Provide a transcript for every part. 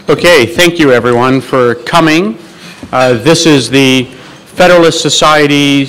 Okay, thank you everyone for coming. This is the Federalist Society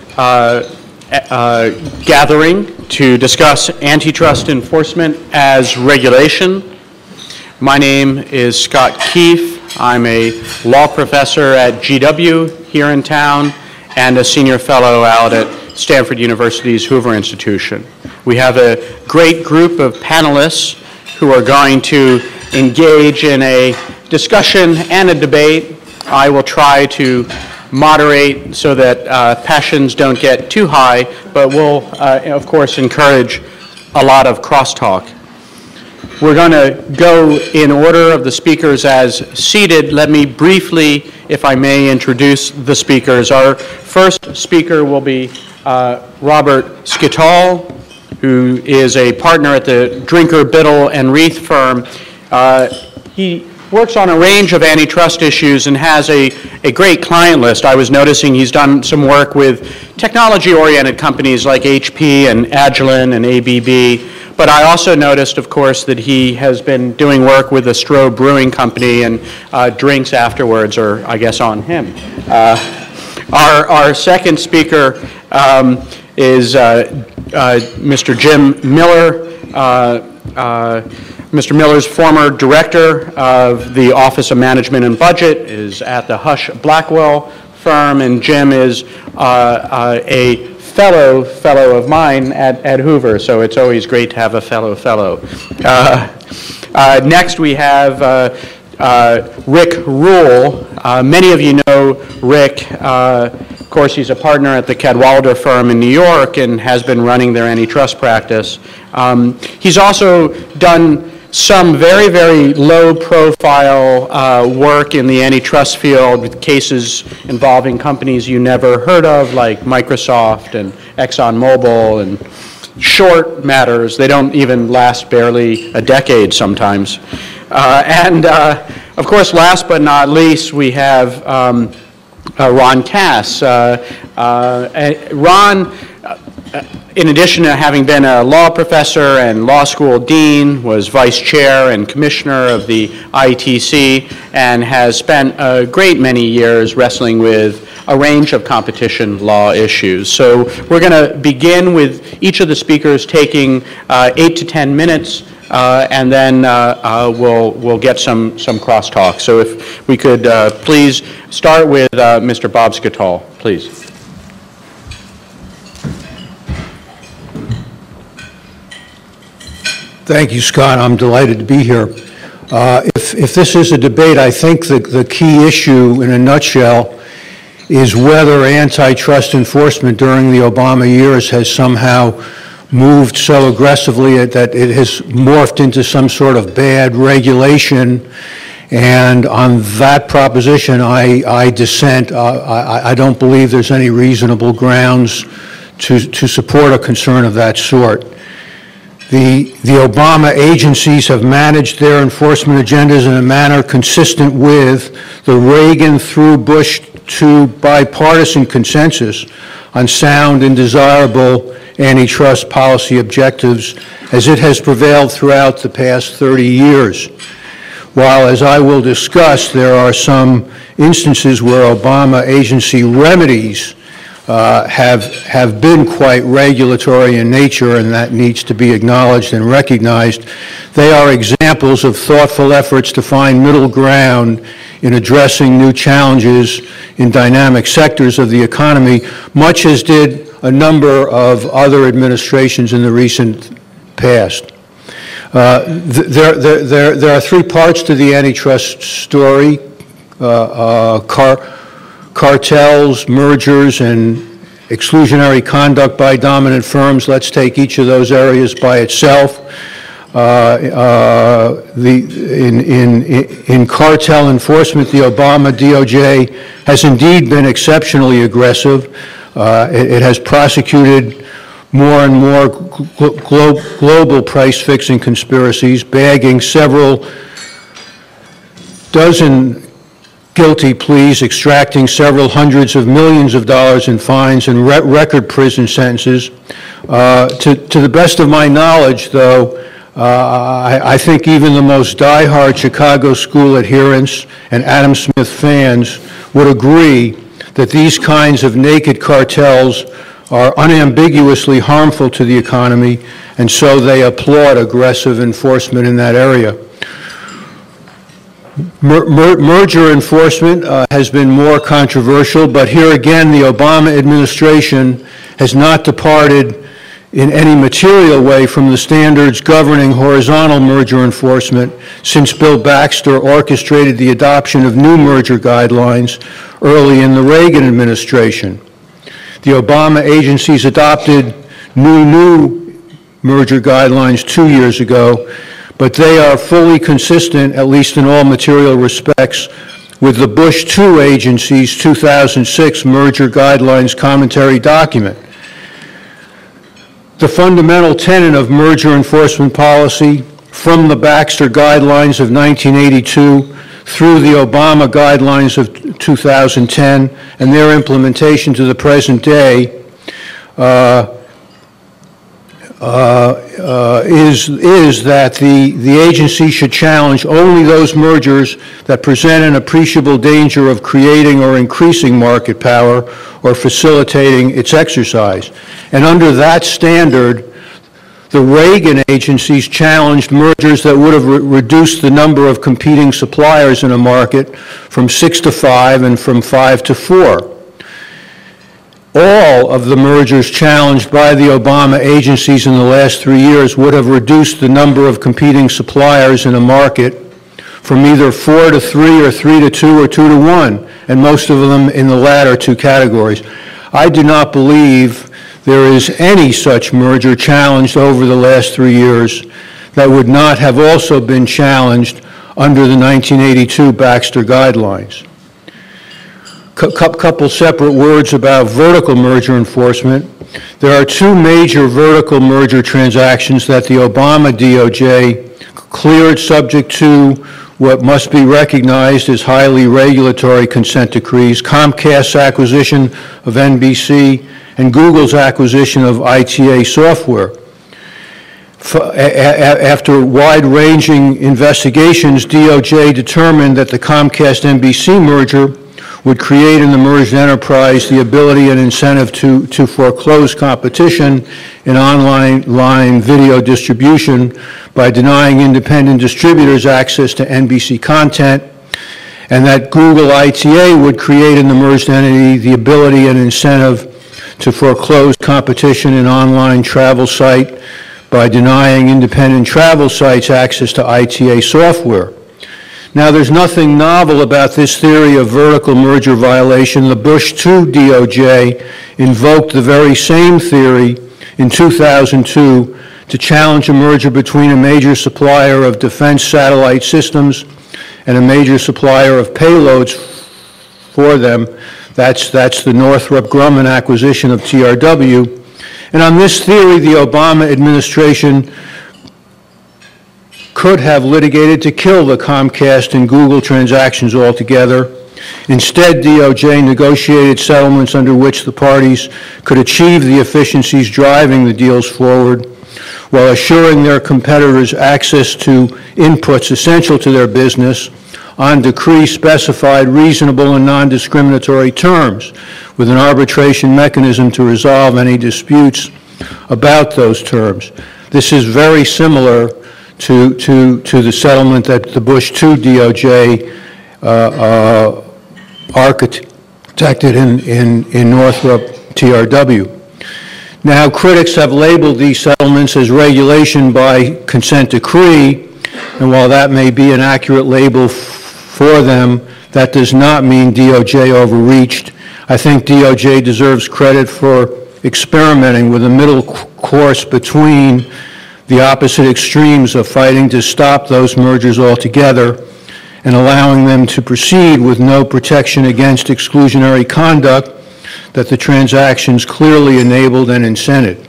gathering to discuss antitrust enforcement as regulation. My name is Scott Keefe. I'm a law professor at GW here in town and a senior fellow out at Stanford University's Hoover Institution. We have a great group of panelists who are going to engage in a discussion and a debate. I will try to moderate so that passions don't get too high, but we'll, of course, encourage a lot of crosstalk. We're going to go in order of the speakers as seated. Let me briefly, if I may, introduce the speakers. Our first speaker will be Robert Skittal, who is a partner at the Drinker, Biddle, and Reith firm. He works on a range of antitrust issues and has a great client list. I was noticing he's done some work with technology-oriented companies like HP and Agilent and ABB, but I also noticed, of course, that he has been doing work with the Stroh Brewing Company, and drinks afterwards are, I guess, on him. Our second speaker is Mr. Jim Miller. Mr. Miller's former director of the Office of Management and Budget, is at the Hush Blackwell firm, and Jim is a fellow of mine at Hoover, so it's always great to have a fellow. Next we have Rick Rule. Many of you know Rick. Of course, he's a partner at the Cadwalader firm in New York and has been running their antitrust practice. He's also done some very, very low-profile work in the antitrust field with cases involving companies you never heard of, like Microsoft and ExxonMobil, and short matters. They don't even last barely a decade sometimes. Of course, last but not least, we have Ron Cass. Ron, in addition to having been a law professor and law school dean, was vice chair and commissioner of the ITC and has spent a great many years wrestling with a range of competition law issues. So we're going to begin with each of the speakers taking 8 to 10 minutes, and then we'll get some crosstalk. So if we could please start with Mr. Bob Skittal, please. Thank you, Scott. I'm delighted to be here. If this is a debate, I think the key issue in a nutshell is whether antitrust enforcement during the Obama years has somehow moved so aggressively that it has morphed into some sort of bad regulation. And on that proposition, I dissent. I don't believe there's any reasonable grounds to support a concern of that sort. The Obama agencies have managed their enforcement agendas in a manner consistent with the Reagan through Bush to bipartisan consensus on sound and desirable antitrust policy objectives as it has prevailed throughout the past 30 years. While, as I will discuss, there are some instances where Obama agency remedies have been quite regulatory in nature, and that needs to be acknowledged and recognized. They are examples of thoughtful efforts to find middle ground in addressing new challenges in dynamic sectors of the economy, much as did a number of other administrations in the recent past. There are three parts to the antitrust story: cartels, mergers, and exclusionary conduct by dominant firms. Let's take each of those areas by itself. In cartel enforcement, the Obama DOJ has indeed been exceptionally aggressive. It has prosecuted more and more global price-fixing conspiracies, bagging several dozen guilty pleas, extracting several hundreds of millions of dollars in fines and record prison sentences. To the best of my knowledge, though, I think even the most diehard Chicago school adherents and Adam Smith fans would agree that these kinds of naked cartels are unambiguously harmful to the economy, and so they applaud aggressive enforcement in that area. Merger enforcement has been more controversial, but here again, the Obama administration has not departed in any material way from the standards governing horizontal merger enforcement since Bill Baxter orchestrated the adoption of new merger guidelines early in the Reagan administration. The Obama agencies adopted new merger guidelines 2 years ago, but they are fully consistent, at least in all material respects, with the Bush II agency's 2006 merger guidelines commentary document. The fundamental tenet of merger enforcement policy, from the Baxter guidelines of 1982 through the Obama guidelines of 2010 and their implementation to the present day, is that the agency should challenge only those mergers that present an appreciable danger of creating or increasing market power or facilitating its exercise. And under that standard, the Reagan agencies challenged mergers that would have reduced the number of competing suppliers in a market from 6 to 5 and from 5 to 4. All of the mergers challenged by the Obama agencies in the last 3 years would have reduced the number of competing suppliers in a market from either 4 to 3 or 3 to 2 or 2 to 1, and most of them in the latter two categories. I do not believe there is any such merger challenged over the last 3 years that would not have also been challenged under the 1982 Baxter guidelines. Couple separate words about vertical merger enforcement. There are two major vertical merger transactions that the Obama DOJ cleared subject to what must be recognized as highly regulatory consent decrees: Comcast's acquisition of NBC and Google's acquisition of ITA Software. After wide-ranging investigations, DOJ determined that the Comcast-NBC merger would create in the merged enterprise the ability and incentive to foreclose competition in online video distribution by denying independent distributors access to NBC content, and that Google ITA would create in the merged entity the ability and incentive to foreclose competition in online travel site by denying independent travel sites access to ITA software. Now, there's nothing novel about this theory of vertical merger violation. The Bush II DOJ invoked the very same theory in 2002 to challenge a merger between a major supplier of defense satellite systems and a major supplier of payloads for them. That's the Northrop Grumman acquisition of TRW. And on this theory, the Obama administration could have litigated to kill the Comcast and Google transactions altogether. Instead, DOJ negotiated settlements under which the parties could achieve the efficiencies driving the deals forward while assuring their competitors access to inputs essential to their business on decree-specified reasonable and non-discriminatory terms, with an arbitration mechanism to resolve any disputes about those terms. This is very similar to the settlement that the Bush II DOJ architected in Northrop TRW. Now, critics have labeled these settlements as regulation by consent decree, and while that may be an accurate label for them, that does not mean DOJ overreached. I think DOJ deserves credit for experimenting with a middle course between the opposite extremes of fighting to stop those mergers altogether and allowing them to proceed with no protection against exclusionary conduct that the transactions clearly enabled and incented.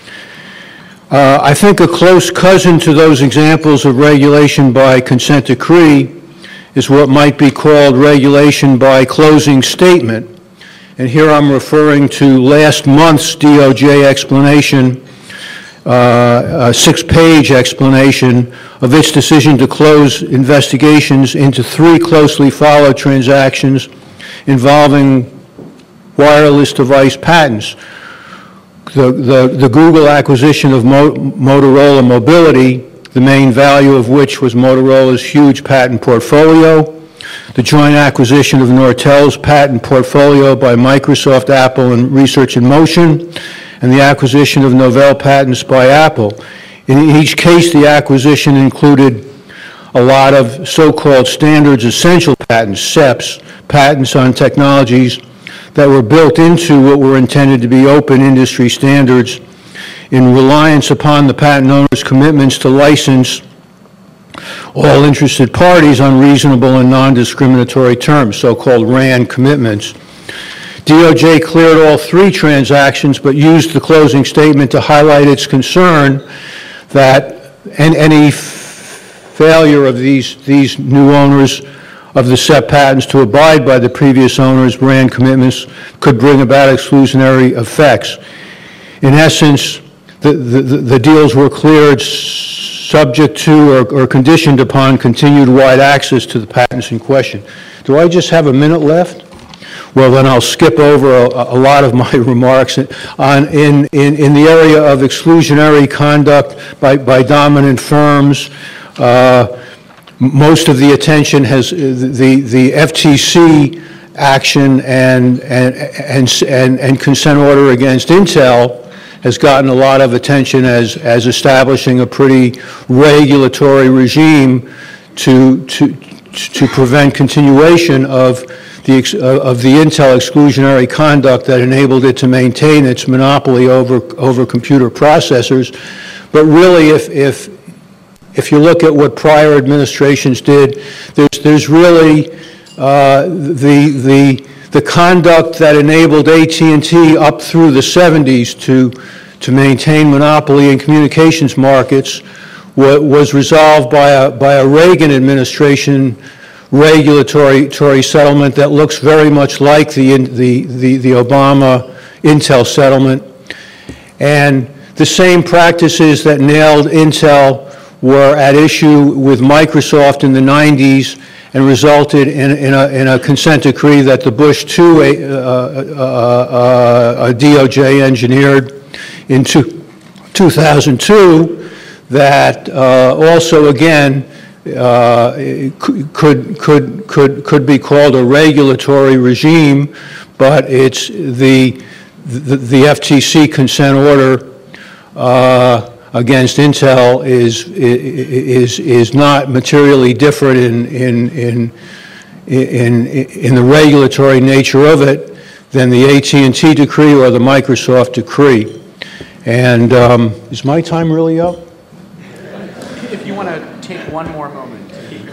I think a close cousin to those examples of regulation by consent decree is what might be called regulation by closing statement. And here I'm referring to last month's DOJ explanation a 6-page explanation of its decision to close investigations into 3 closely followed transactions involving wireless device patents. The Google acquisition of Motorola Mobility, the main value of which was Motorola's huge patent portfolio, the joint acquisition of Nortel's patent portfolio by Microsoft, Apple, and Research in Motion, and the acquisition of Novell patents by Apple. In each case, the acquisition included a lot of so-called standards essential patents, SEPs, patents on technologies that were built into what were intended to be open industry standards in reliance upon the patent owner's commitments to license all interested parties on reasonable and non-discriminatory terms, so-called RAND commitments. DOJ cleared all 3 transactions, but used the closing statement to highlight its concern that any failure of these new owners of the SEP patents to abide by the previous owner's RAND commitments could bring about exclusionary effects. In essence, the deals were cleared subject to or conditioned upon continued wide access to the patents in question. Do I just have a minute left? Well, then I'll skip over a lot of my remarks in the area of exclusionary conduct by dominant firms. Most of the attention has the FTC action and consent order against Intel has gotten a lot of attention as establishing a pretty regulatory regime to prevent continuation of the Intel exclusionary conduct that enabled it to maintain its monopoly over computer processors. But really, if you look at what prior administrations did, there's really the conduct that enabled AT&T up through the 70s to maintain monopoly in communications markets was resolved by a Reagan administration regulatory settlement that looks very much like the Obama Intel settlement. And the same practices that nailed Intel were at issue with Microsoft in the 90s and resulted in a consent decree that the Bush II DOJ engineered in 2002 that also again could be called a regulatory regime, but it's the FTC consent order against Intel is not materially different in the regulatory nature of it than the AT&T decree or the Microsoft decree. And is my time really up? If you want to take one more moment.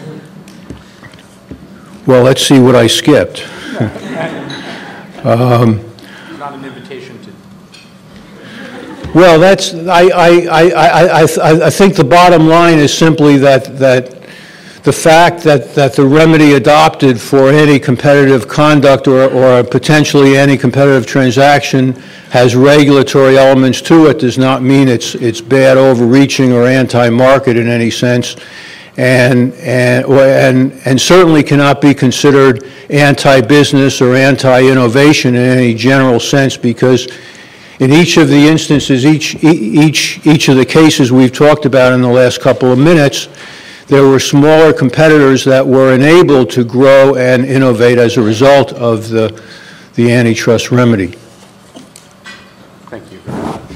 Well, let's see what I skipped. Not an invitation to. Well, I think the bottom line is simply that the fact that the remedy adopted for any competitive conduct or potentially any competitive transaction has regulatory elements to it does not mean it's bad, overreaching, or anti-market in any sense, and certainly cannot be considered anti-business or anti-innovation in any general sense, because in each of the instances, each of the cases we've talked about in the last couple of minutes, there were smaller competitors that were enabled to grow and innovate as a result of the antitrust remedy. Thank you.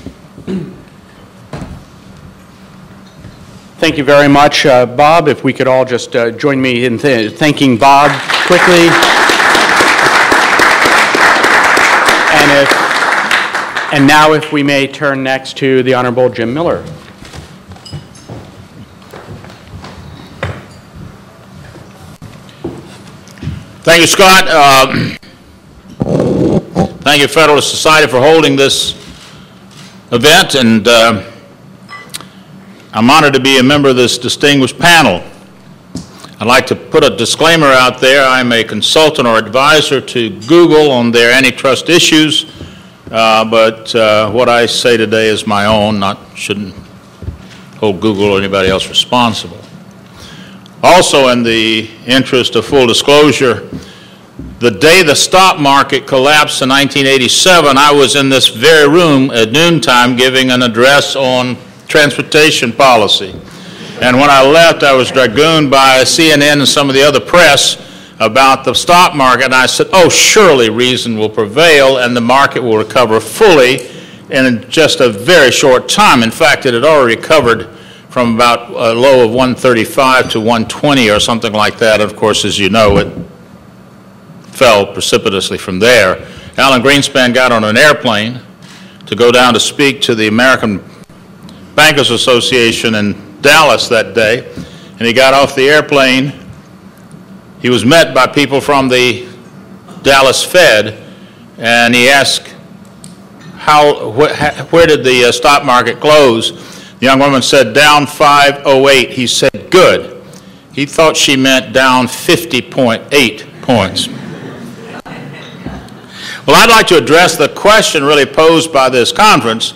Thank you very much, Bob. If we could all just join me in thanking Bob quickly. And now if we may turn next to the Honorable Jim Miller. Thank you, Scott. Thank you, Federalist Society, for holding this event, and I'm honored to be a member of this distinguished panel. I'd like to put a disclaimer out there. I'm a consultant or advisor to Google on their antitrust issues, but what I say today is my own, shouldn't hold Google or anybody else responsible. Also, in the interest of full disclosure, the day the stock market collapsed in 1987, I was in this very room at noontime giving an address on transportation policy. And when I left, I was dragooned by CNN and some of the other press about the stock market, and I said, oh, surely reason will prevail and the market will recover fully in just a very short time. In fact, it had already recovered from about a low of 135 to 120 or something like that. Of course, as you know, it fell precipitously from there. Alan Greenspan got on an airplane to go down to speak to the American Bankers Association in Dallas that day, and he got off the airplane. He was met by people from the Dallas Fed, and he asked, where did the stock market close? The young woman said, down 508. He said, good. He thought she meant down 50.8 points. Well, I'd like to address the question really posed by this conference,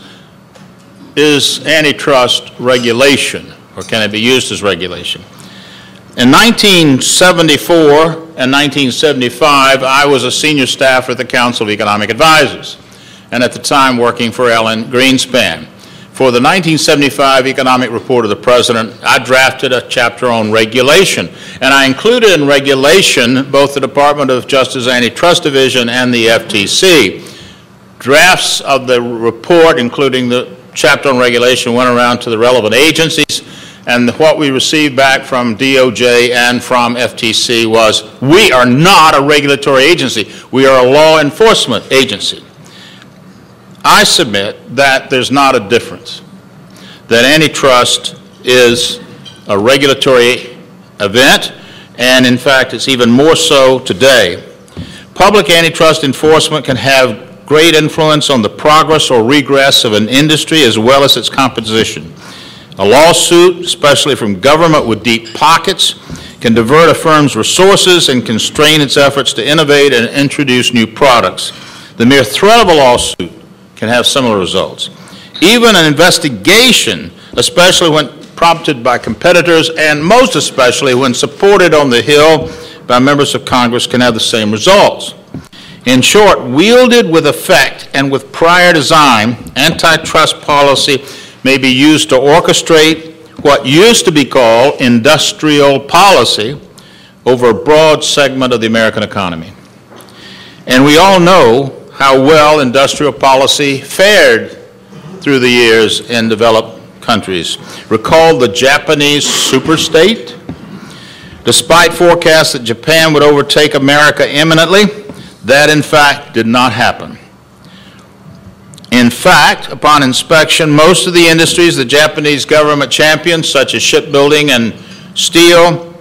is antitrust regulation, or can it be used as regulation? In 1974 and 1975, I was a senior staffer at the Council of Economic Advisors, and at the time working for Alan Greenspan. For the 1975 Economic Report of the President, I drafted a chapter on regulation, and I included in regulation both the Department of Justice Antitrust Division and the FTC. Drafts of the report, including the chapter on regulation, went around to the relevant agencies, and what we received back from DOJ and from FTC was, we are not a regulatory agency, we are a law enforcement agency. I submit that there's not a difference, that antitrust is a regulatory event, and in fact it's even more so today. Public antitrust enforcement can have great influence on the progress or regress of an industry as well as its composition. A lawsuit, especially from government with deep pockets, can divert a firm's resources and constrain its efforts to innovate and introduce new products. The mere threat of a lawsuit can have similar results. Even an investigation, especially when prompted by competitors, and most especially when supported on the Hill by members of Congress, can have the same results. In short, wielded with effect and with prior design, antitrust policy may be used to orchestrate what used to be called industrial policy over a broad segment of the American economy. And we all know how well industrial policy fared through the years in developed countries. Recall the Japanese superstate? Despite forecasts that Japan would overtake America imminently, that in fact did not happen. In fact, upon inspection, most of the industries the Japanese government championed, such as shipbuilding and steel,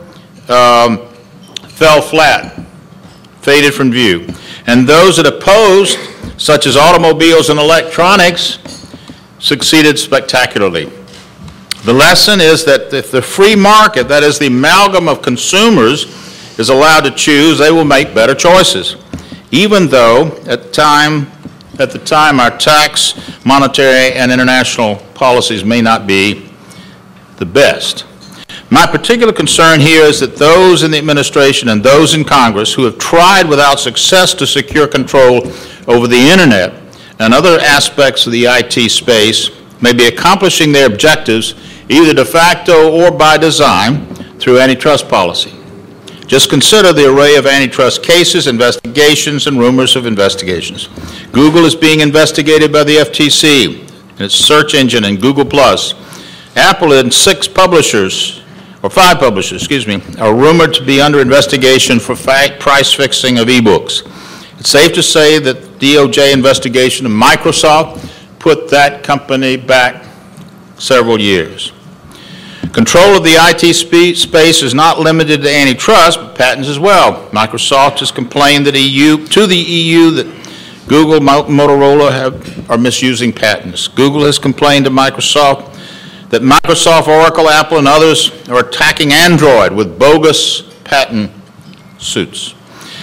fell flat, faded from view. And those that opposed, such as automobiles and electronics, succeeded spectacularly. The lesson is that if the free market, that is the amalgam of consumers, is allowed to choose, they will make better choices, even though at the time our tax, monetary, and international policies may not be the best. My particular concern here is that those in the administration and those in Congress who have tried without success to secure control over the Internet and other aspects of the IT space may be accomplishing their objectives either de facto or by design through antitrust policy. Just consider the array of antitrust cases, investigations, and rumors of investigations. Google is being investigated by the FTC and its search engine and Google+. Apple and 5 publishers, are rumored to be under investigation for price fixing of ebooks. It's safe to say that DOJ investigation of Microsoft put that company back several years. Control of the IT space is not limited to antitrust, but patents as well. Microsoft has complained that to the EU that Google, Motorola are misusing patents. Google has complained to Microsoft that Microsoft, Oracle, Apple, and others are attacking Android with bogus patent suits.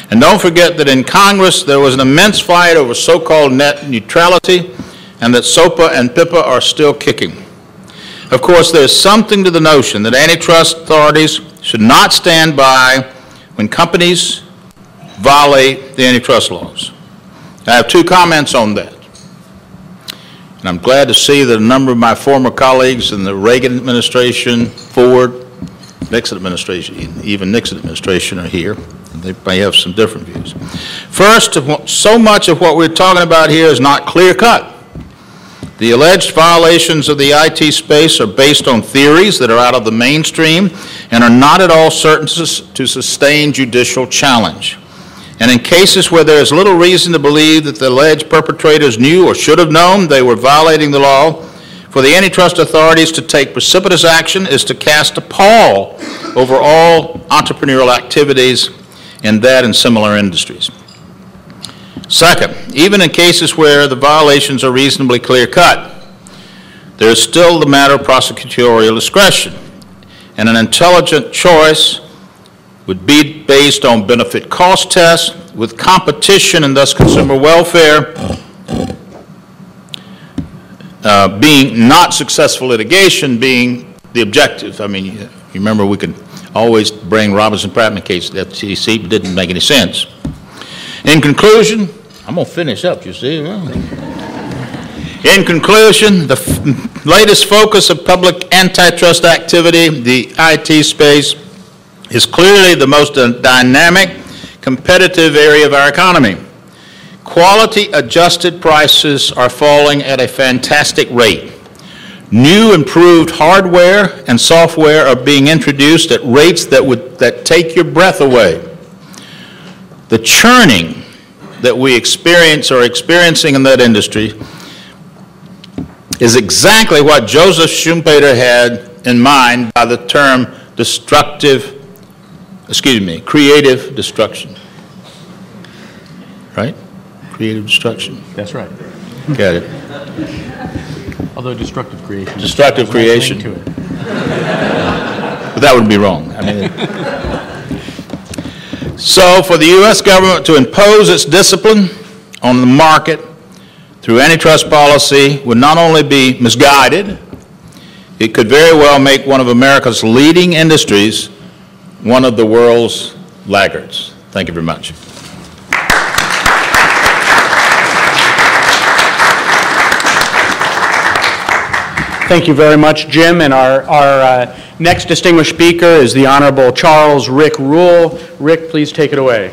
And don't forget that in Congress there was an immense fight over so-called net neutrality, and that SOPA and PIPA are still kicking. Of course, there's something to the notion that antitrust authorities should not stand by when companies violate the antitrust laws. I have two comments on that. And I'm glad to see that a number of my former colleagues in the Reagan administration, Ford, Nixon administration, even Nixon administration are here. They may have some different views. First, so much of what we're talking about here is not clear-cut. The alleged violations of the IT space are based on theories that are out of the mainstream and are not at all certain to sustain judicial challenge. And in cases where there is little reason to believe that the alleged perpetrators knew or should have known they were violating the law, for the antitrust authorities to take precipitous action is to cast a pall over all entrepreneurial activities in that and similar industries. Second, even in cases where the violations are reasonably clear-cut, there is still the matter of prosecutorial discretion, and an intelligent choice would be based on benefit-cost tests with competition and thus consumer welfare being not successful litigation being the objective. I mean, you remember we could always bring Robinson Prattman case to the FTC, but it didn't make any sense. In conclusion, I'm going to finish up, you see. In conclusion, the latest focus of public antitrust activity, the IT space, is clearly the most dynamic, competitive area of our economy. Quality-adjusted prices are falling at a fantastic rate. New improved hardware and software are being introduced at rates that take your breath away. The churning that we experience or are experiencing in that industry is exactly what Joseph Schumpeter had in mind by the term creative destruction. Right? Creative destruction. That's right. Got it. Although destructive creation. Destructive creation. To it. But that would be wrong. I mean, so for the U.S. government to impose its discipline on the market through antitrust policy would not only be misguided, it could very well make one of America's leading industries one of the world's laggards. Thank you very much. Thank you very much, Jim. And our next distinguished speaker is the Honorable Charles Rick Rule. Rick, please take it away.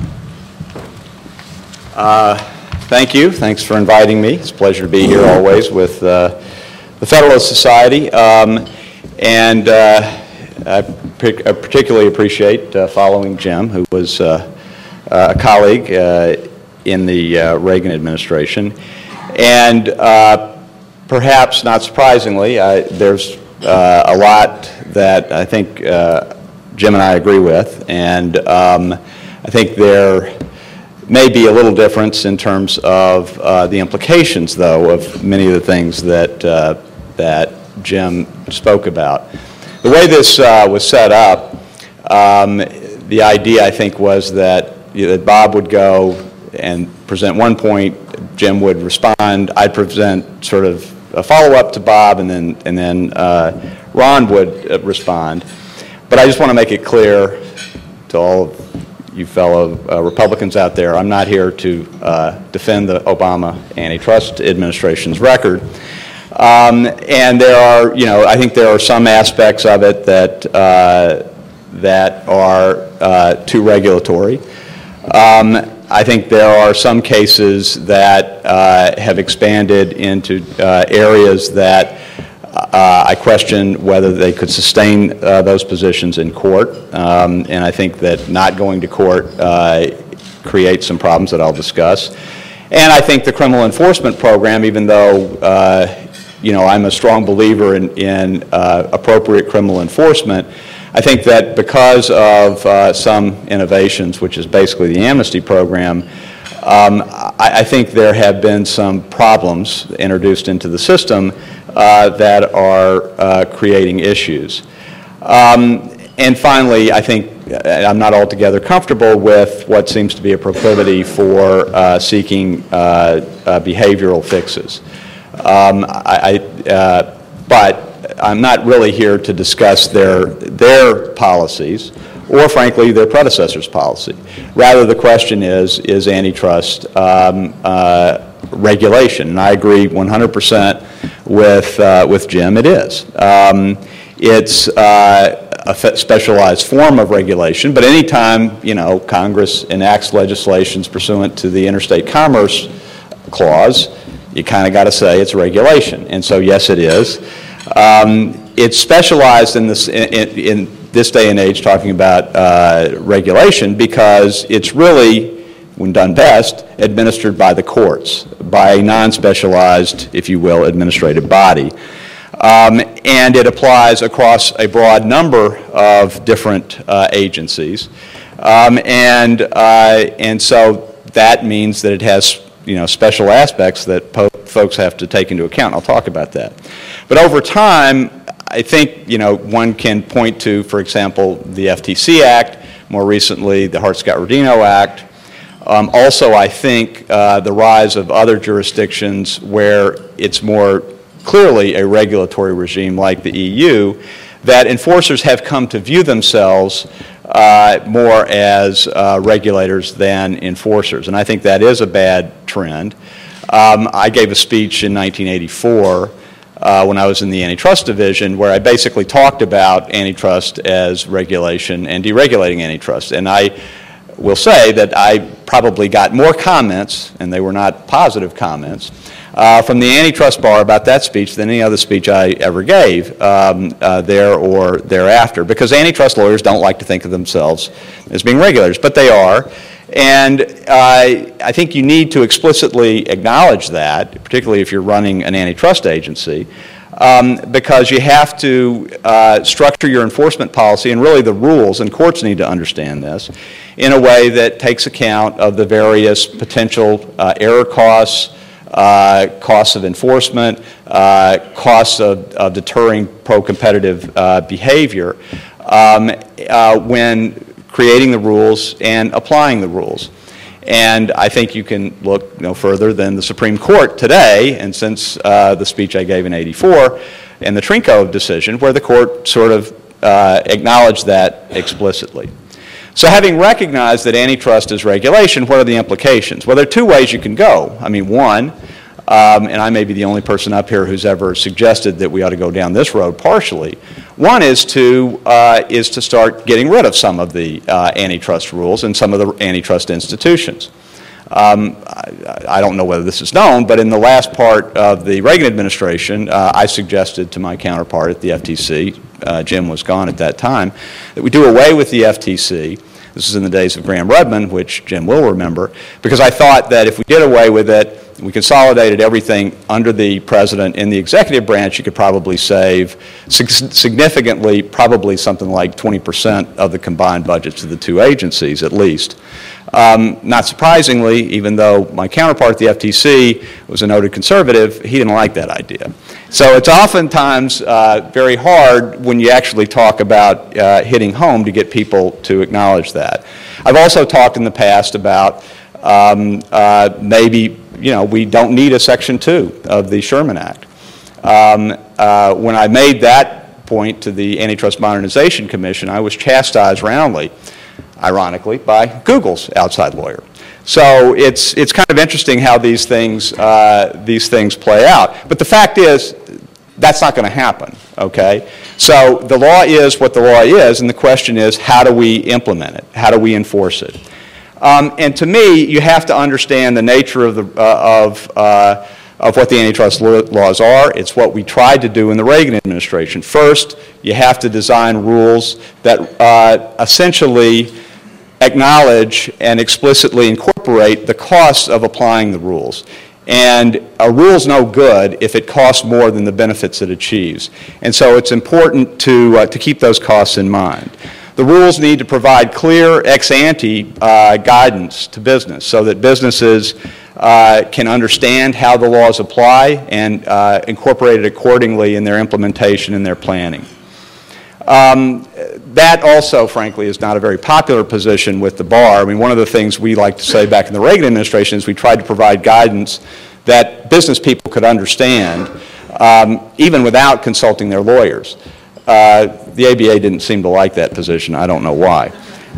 Thank you. Thanks for inviting me. It's a pleasure to be here always with the Federalist Society. And I particularly appreciate following Jim, who was a colleague in the Reagan administration. And perhaps not surprisingly, there's a lot that I think Jim and I agree with, and I think there may be a little difference in terms of the implications, though, of many of the things that that Jim spoke about. The way this was set up, the idea, I think, was that Bob would go and present one point, Jim would respond, I'd present sort of a follow-up to Bob, and then Ron would respond. But I just want to make it clear to all of you fellow Republicans out there, I'm not here to defend the Obama antitrust administration's record. And there are, I think there are some aspects of it that are too regulatory. I think there are some cases that have expanded into areas that I question whether they could sustain those positions in court. And I think that not going to court creates some problems that I'll discuss. And I think the criminal enforcement program, even though I'm a strong believer in appropriate criminal enforcement, I think that because of some innovations, which is basically the amnesty program, I think there have been some problems introduced into the system that are creating issues. And finally, I think I'm not altogether comfortable with what seems to be a proclivity for seeking behavioral fixes. But I'm not really here to discuss their policies or, frankly, their predecessors' policy. Rather, the question is antitrust regulation. And I agree 100% with Jim. It is. It's a specialized form of regulation, but anytime, Congress enacts legislations pursuant to the Interstate Commerce Clause, you kind of got to say it's regulation. And so, yes, it is. It's specialized in this day and age, talking about regulation, because it's really, when done best, administered by the courts, by a non-specialized, if you will, administrative body. And it applies across a broad number of different agencies. And so that means that it has, special aspects that folks have to take into account. I'll talk about that. But over time, I think, one can point to, for example, the FTC Act, more recently the Hart-Scott-Rodino Act. Also, I think the rise of other jurisdictions where it's more clearly a regulatory regime like the EU, that enforcers have come to view themselves more as regulators than enforcers. And I think that is a bad trend. I gave a speech in 1984 when I was in the antitrust division where I basically talked about antitrust as regulation and deregulating antitrust. And I will say that I probably got more comments, and they were not positive comments, from the antitrust bar about that speech than any other speech I ever gave there or thereafter, because antitrust lawyers don't like to think of themselves as being regulators, but they are. And I think you need to explicitly acknowledge that, particularly if you're running an antitrust agency, because you have to structure your enforcement policy and really the rules, and courts need to understand this, in a way that takes account of the various potential error costs, costs of enforcement, costs of deterring pro-competitive behavior when creating the rules and applying the rules. And I think you can look no further than the Supreme Court today, and since the speech I gave in '84, and the Trinko decision, where the court sort of acknowledged that explicitly. So having recognized that antitrust is regulation, what are the implications? Well, there are two ways you can go. I mean, one, and I may be the only person up here who's ever suggested that we ought to go down this road partially. One is to start getting rid of some of the antitrust rules and some of the antitrust institutions. I don't know whether this is known, but in the last part of the Reagan administration, I suggested to my counterpart at the FTC, Jim was gone at that time, that we do away with the FTC. This is in the days of Gramm-Rudman, which Jim will remember, because I thought that if we did away with it, we consolidated everything under the president in the executive branch, you could probably save significantly, probably something like 20% of the combined budgets of the two agencies at least. Not surprisingly, even though my counterpart at the FTC was a noted conservative, he didn't like that idea. So it's oftentimes very hard when you actually talk about hitting home to get people to acknowledge that. I've also talked in the past about maybe, we don't need a Section 2 of the Sherman Act. When I made that point to the Antitrust Modernization Commission, I was chastised roundly, ironically, by Google's outside lawyer. So it's kind of interesting how these things play out. But the fact is, that's not going to happen, okay? So the law is what the law is, and the question is, how do we implement it? How do we enforce it? And to me, you have to understand the nature of what the antitrust laws are. It's what we tried to do in the Reagan administration. First, you have to design rules that essentially acknowledge and explicitly incorporate the costs of applying the rules. And a rule's no good if it costs more than the benefits it achieves. And so it's important to keep those costs in mind. The rules need to provide clear ex-ante guidance to business so that businesses can understand how the laws apply and incorporate it accordingly in their implementation and their planning. That also, frankly, is not a very popular position with the bar. I mean, one of the things we like to say back in the Reagan administration is we tried to provide guidance that business people could understand, even without consulting their lawyers. The ABA didn't seem to like that position. I don't know why.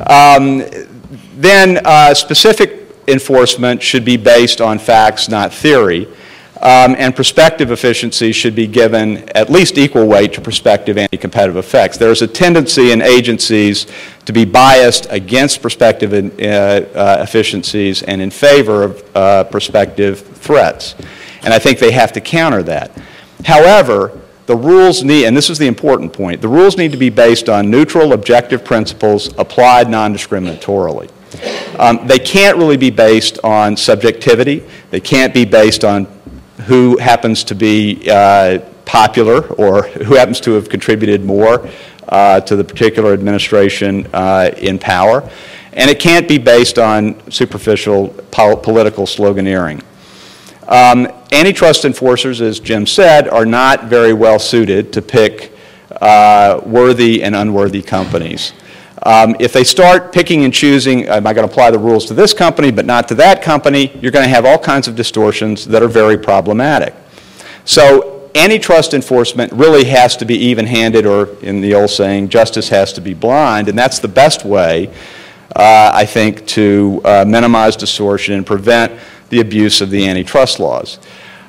Then specific enforcement should be based on facts, not theory. And prospective efficiency should be given at least equal weight to prospective anti-competitive effects. There's a tendency in agencies to be biased against prospective efficiencies and in favor of prospective threats. And I think they have to counter that. However, the rules need, and this is the important point, the rules need to be based on neutral, objective principles applied non-discriminatorily. They can't really be based on subjectivity. They can't be based on who happens to be popular or who happens to have contributed more to the particular administration in power. And it can't be based on superficial political sloganeering. Antitrust enforcers, as Jim said, are not very well suited to pick worthy and unworthy companies. If they start picking and choosing, am I going to apply the rules to this company but not to that company, you're going to have all kinds of distortions that are very problematic. So antitrust enforcement really has to be even-handed, or in the old saying, justice has to be blind, and that's the best way, I think, to minimize distortion and prevent the abuse of the antitrust laws.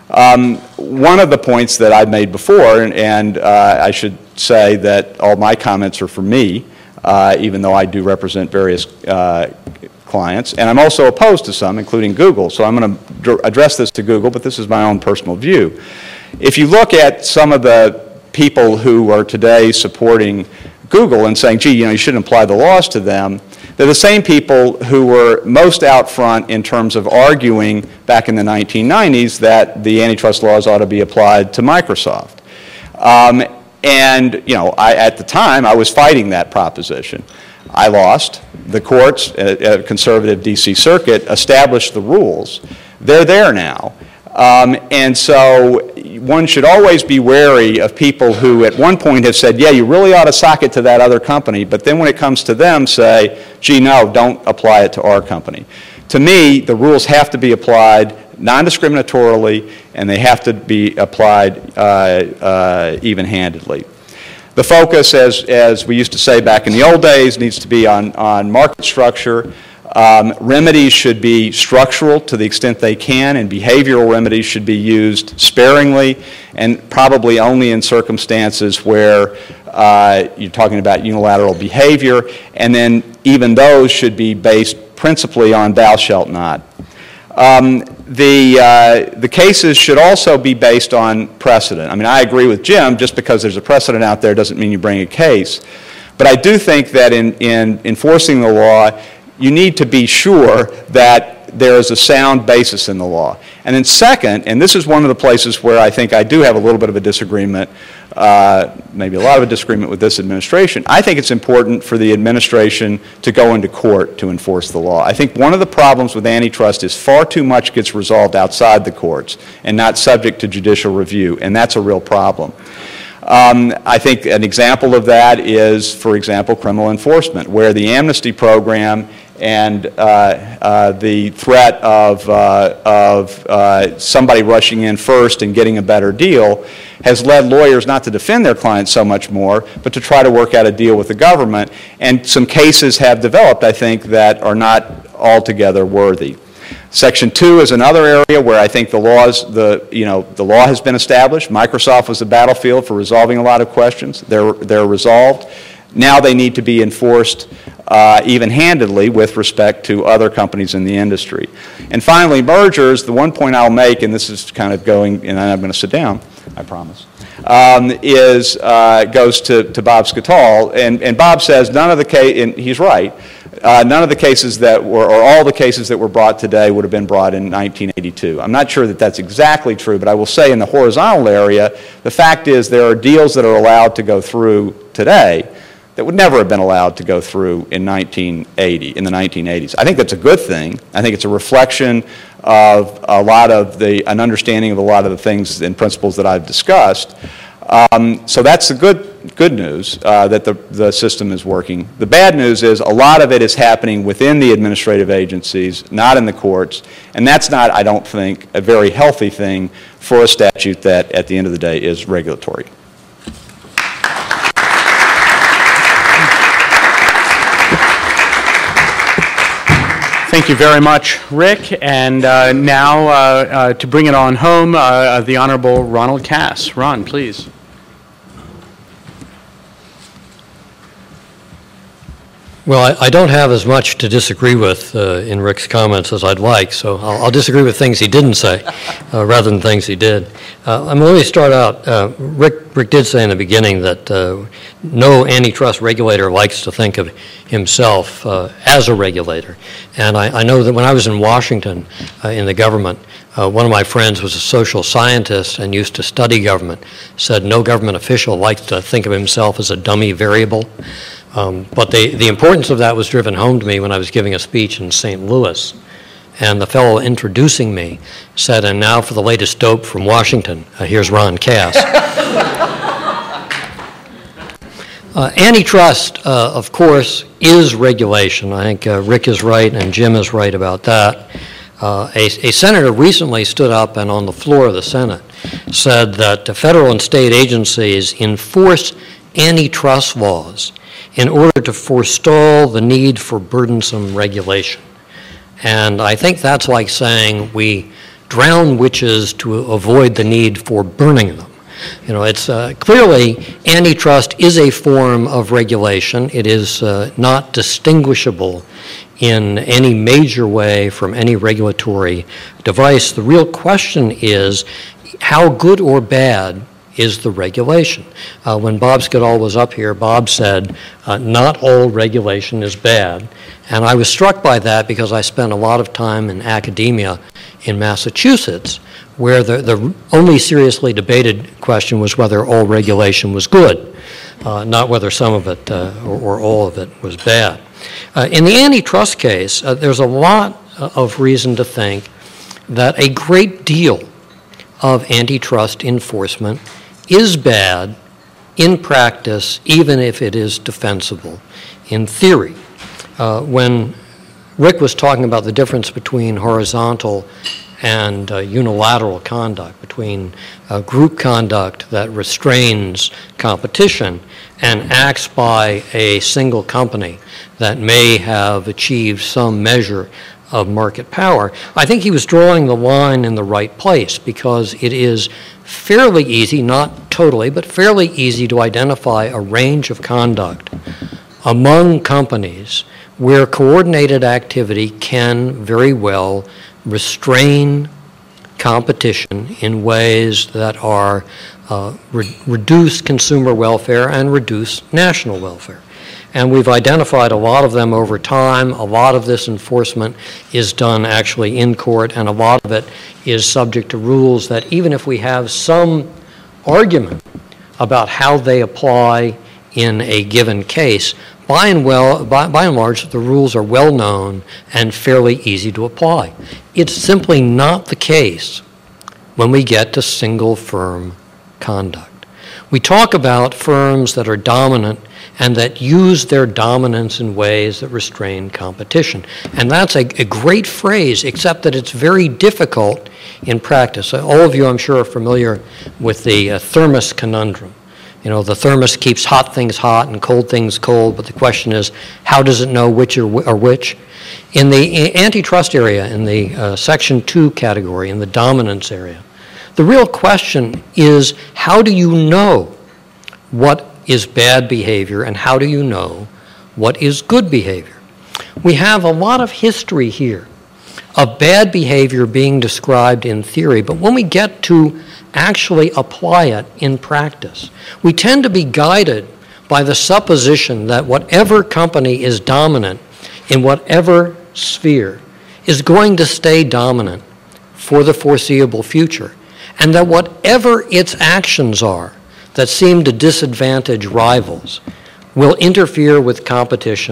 One of the points that I've made before, and I should say that all my comments are for me, even though I do represent various clients, and I'm also opposed to some, including Google, so I'm going to address this to Google, but this is my own personal view. If you look at some of the people who are today supporting Google and saying, gee, you shouldn't apply the laws to them, they're the same people who were most out front in terms of arguing back in the 1990s that the antitrust laws ought to be applied to Microsoft. And, at the time, I was fighting that proposition. I lost. The courts, conservative D.C. Circuit, established the rules. They're there now. And so one should always be wary of people who at one point have said, yeah, you really ought to sock it to that other company, but then when it comes to them say, gee, no, don't apply it to our company. To me, the rules have to be applied non-discriminatorily, and they have to be applied even-handedly. The focus, as we used to say back in the old days, needs to be on market structure. Remedies should be structural to the extent they can, and behavioral remedies should be used sparingly and probably only in circumstances where you're talking about unilateral behavior, and then even those should be based principally on thou shalt not. The cases should also be based on precedent. I mean, I agree with Jim, just because there's a precedent out there doesn't mean you bring a case. But I do think that in enforcing the law, you need to be sure that there is a sound basis in the law. And then second, and this is one of the places where I think I do have a little bit of a disagreement, maybe a lot of a disagreement with this administration, I think it's important for the administration to go into court to enforce the law. I think one of the problems with antitrust is far too much gets resolved outside the courts and not subject to judicial review, and that's a real problem. I think an example of that is, for example, criminal enforcement, where the amnesty program and the threat of somebody rushing in first and getting a better deal has led lawyers not to defend their clients so much more, but to try to work out a deal with the government. And some cases have developed, I think, that are not altogether worthy. Section 2 is another area where I think the law has been established. Microsoft was the battlefield for resolving a lot of questions. They're resolved. Now they need to be enforced even-handedly with respect to other companies in the industry. And finally, mergers, the one point I'll make, and this is kind of going, and I'm going to sit down, I promise, goes to Bob Skatal. And Bob says none of the cases, and he's right, none of the cases that were, or all the cases that were brought today would have been brought in 1982. I'm not sure that that's exactly true, but I will say in the horizontal area, the fact is there are deals that are allowed to go through today that would never have been allowed to go through in the 1980s. I think that's a good thing. I think it's a reflection of an understanding of a lot of the things and principles that I've discussed. So that's the good news, that the system is working. The bad news is a lot of it is happening within the administrative agencies, not in the courts, and that's not, I don't think, a very healthy thing for a statute that, at the end of the day, is regulatory. Thank you very much, Rick. And now, to bring it on home, the Honorable Ronald Cass. Ron, please. Well, I don't have as much to disagree with in Rick's comments as I'd like, so I'll disagree with things he didn't say rather than things he did. Let me start out. Rick did say in the beginning that no antitrust regulator likes to think of himself as a regulator. And I know that when I was in Washington in the government, one of my friends was a social scientist and used to study government, said no government official likes to think of himself as a dummy variable. But the importance of that was driven home to me when I was giving a speech in St. Louis. And the fellow introducing me said, and now for the latest dope from Washington, here's Ron Cass. Antitrust, of course, is regulation. I think Rick is right and Jim is right about that. A senator recently stood up and on the floor of the Senate said that the federal and state agencies enforce antitrust laws in order to forestall the need for burdensome regulation. And I think that's like saying we drown witches to avoid the need for burning them. You know, it's clearly antitrust is a form of regulation. It is not distinguishable in any major way from any regulatory device. The real question is how good or bad is the regulation. When Bob Skidall was up here, Bob said, not all regulation is bad. And I was struck by that because I spent a lot of time in academia in Massachusetts, where the only seriously debated question was whether all regulation was good, not whether some of it or all of it was bad. In the antitrust case, there's a lot of reason to think that a great deal of antitrust enforcement is bad in practice, even if it is defensible in theory. When Rick was talking about the difference between horizontal and unilateral conduct, between group conduct that restrains competition and acts by a single company that may have achieved some measure of market power, I think he was drawing the line in the right place, because it is fairly easy, not totally, but fairly easy to identify a range of conduct among companies where coordinated activity can very well restrain competition in ways that are reduce consumer welfare and reduce national welfare. And we've identified a lot of them over time. A lot of this enforcement is done actually in court, and a lot of it is subject to rules that even if we have some argument about how they apply in a given case, by and large, the rules are well known and fairly easy to apply. It's simply not the case when we get to single firm conduct. We talk about firms that are dominant and that use their dominance in ways that restrain competition. And that's a great phrase, except that it's very difficult in practice. All of you, I'm sure, are familiar with the thermos conundrum. You know, the thermos keeps hot things hot and cold things cold, but the question is, how does it know which are which? In the antitrust area, in the Section 2 category, in the dominance area, the real question is, how do you know what is bad behavior and how do you know what is good behavior? We have a lot of history here of bad behavior being described in theory, but when we get to actually apply it in practice, we tend to be guided by the supposition that whatever company is dominant in whatever sphere is going to stay dominant for the foreseeable future, and that whatever its actions are that seem to disadvantage rivals will interfere with competition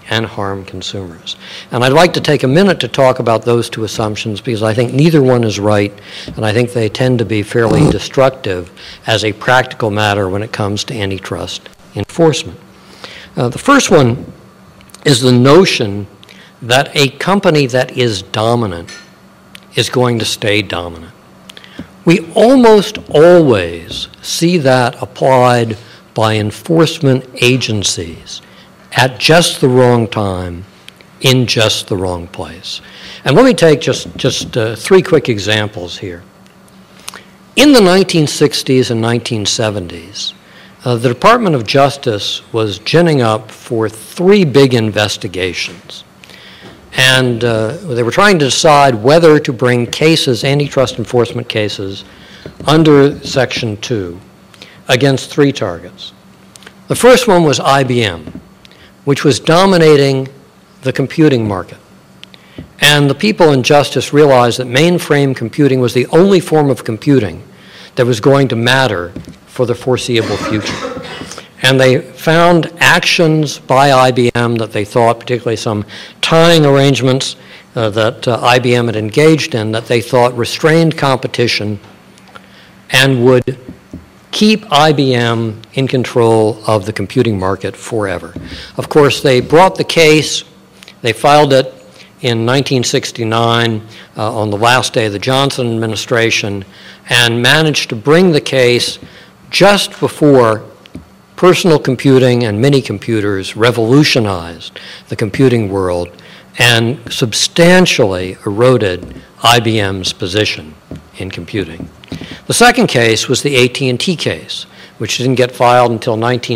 and harm consumers. And I'd like to take a minute to talk about those two assumptions because I think neither one is right, and I think they tend to be fairly destructive as a practical matter when it comes to antitrust enforcement. The first one is the notion that a company that is dominant is going to stay dominant. We almost always see that applied by enforcement agencies at just the wrong time, in just the wrong place. And let me take just three quick examples here. In the 1960s and 1970s, the Department of Justice was ginning up for three big investigations. And they were trying to decide whether to bring cases, antitrust enforcement cases, under Section 2 against three targets. The first one was IBM, which was dominating the computing market. And the people in Justice realized that mainframe computing was the only form of computing that was going to matter for the foreseeable future. And they found actions by IBM that they thought, particularly some tying arrangements that IBM had engaged in, that they thought restrained competition and would keep IBM in control of the computing market forever. Of course, they brought the case, they filed it in 1969 on the last day of the Johnson administration, and managed to bring the case just before personal computing and mini computers revolutionized the computing world and substantially eroded IBM's position in computing. The second case was the AT&T case, which didn't get filed until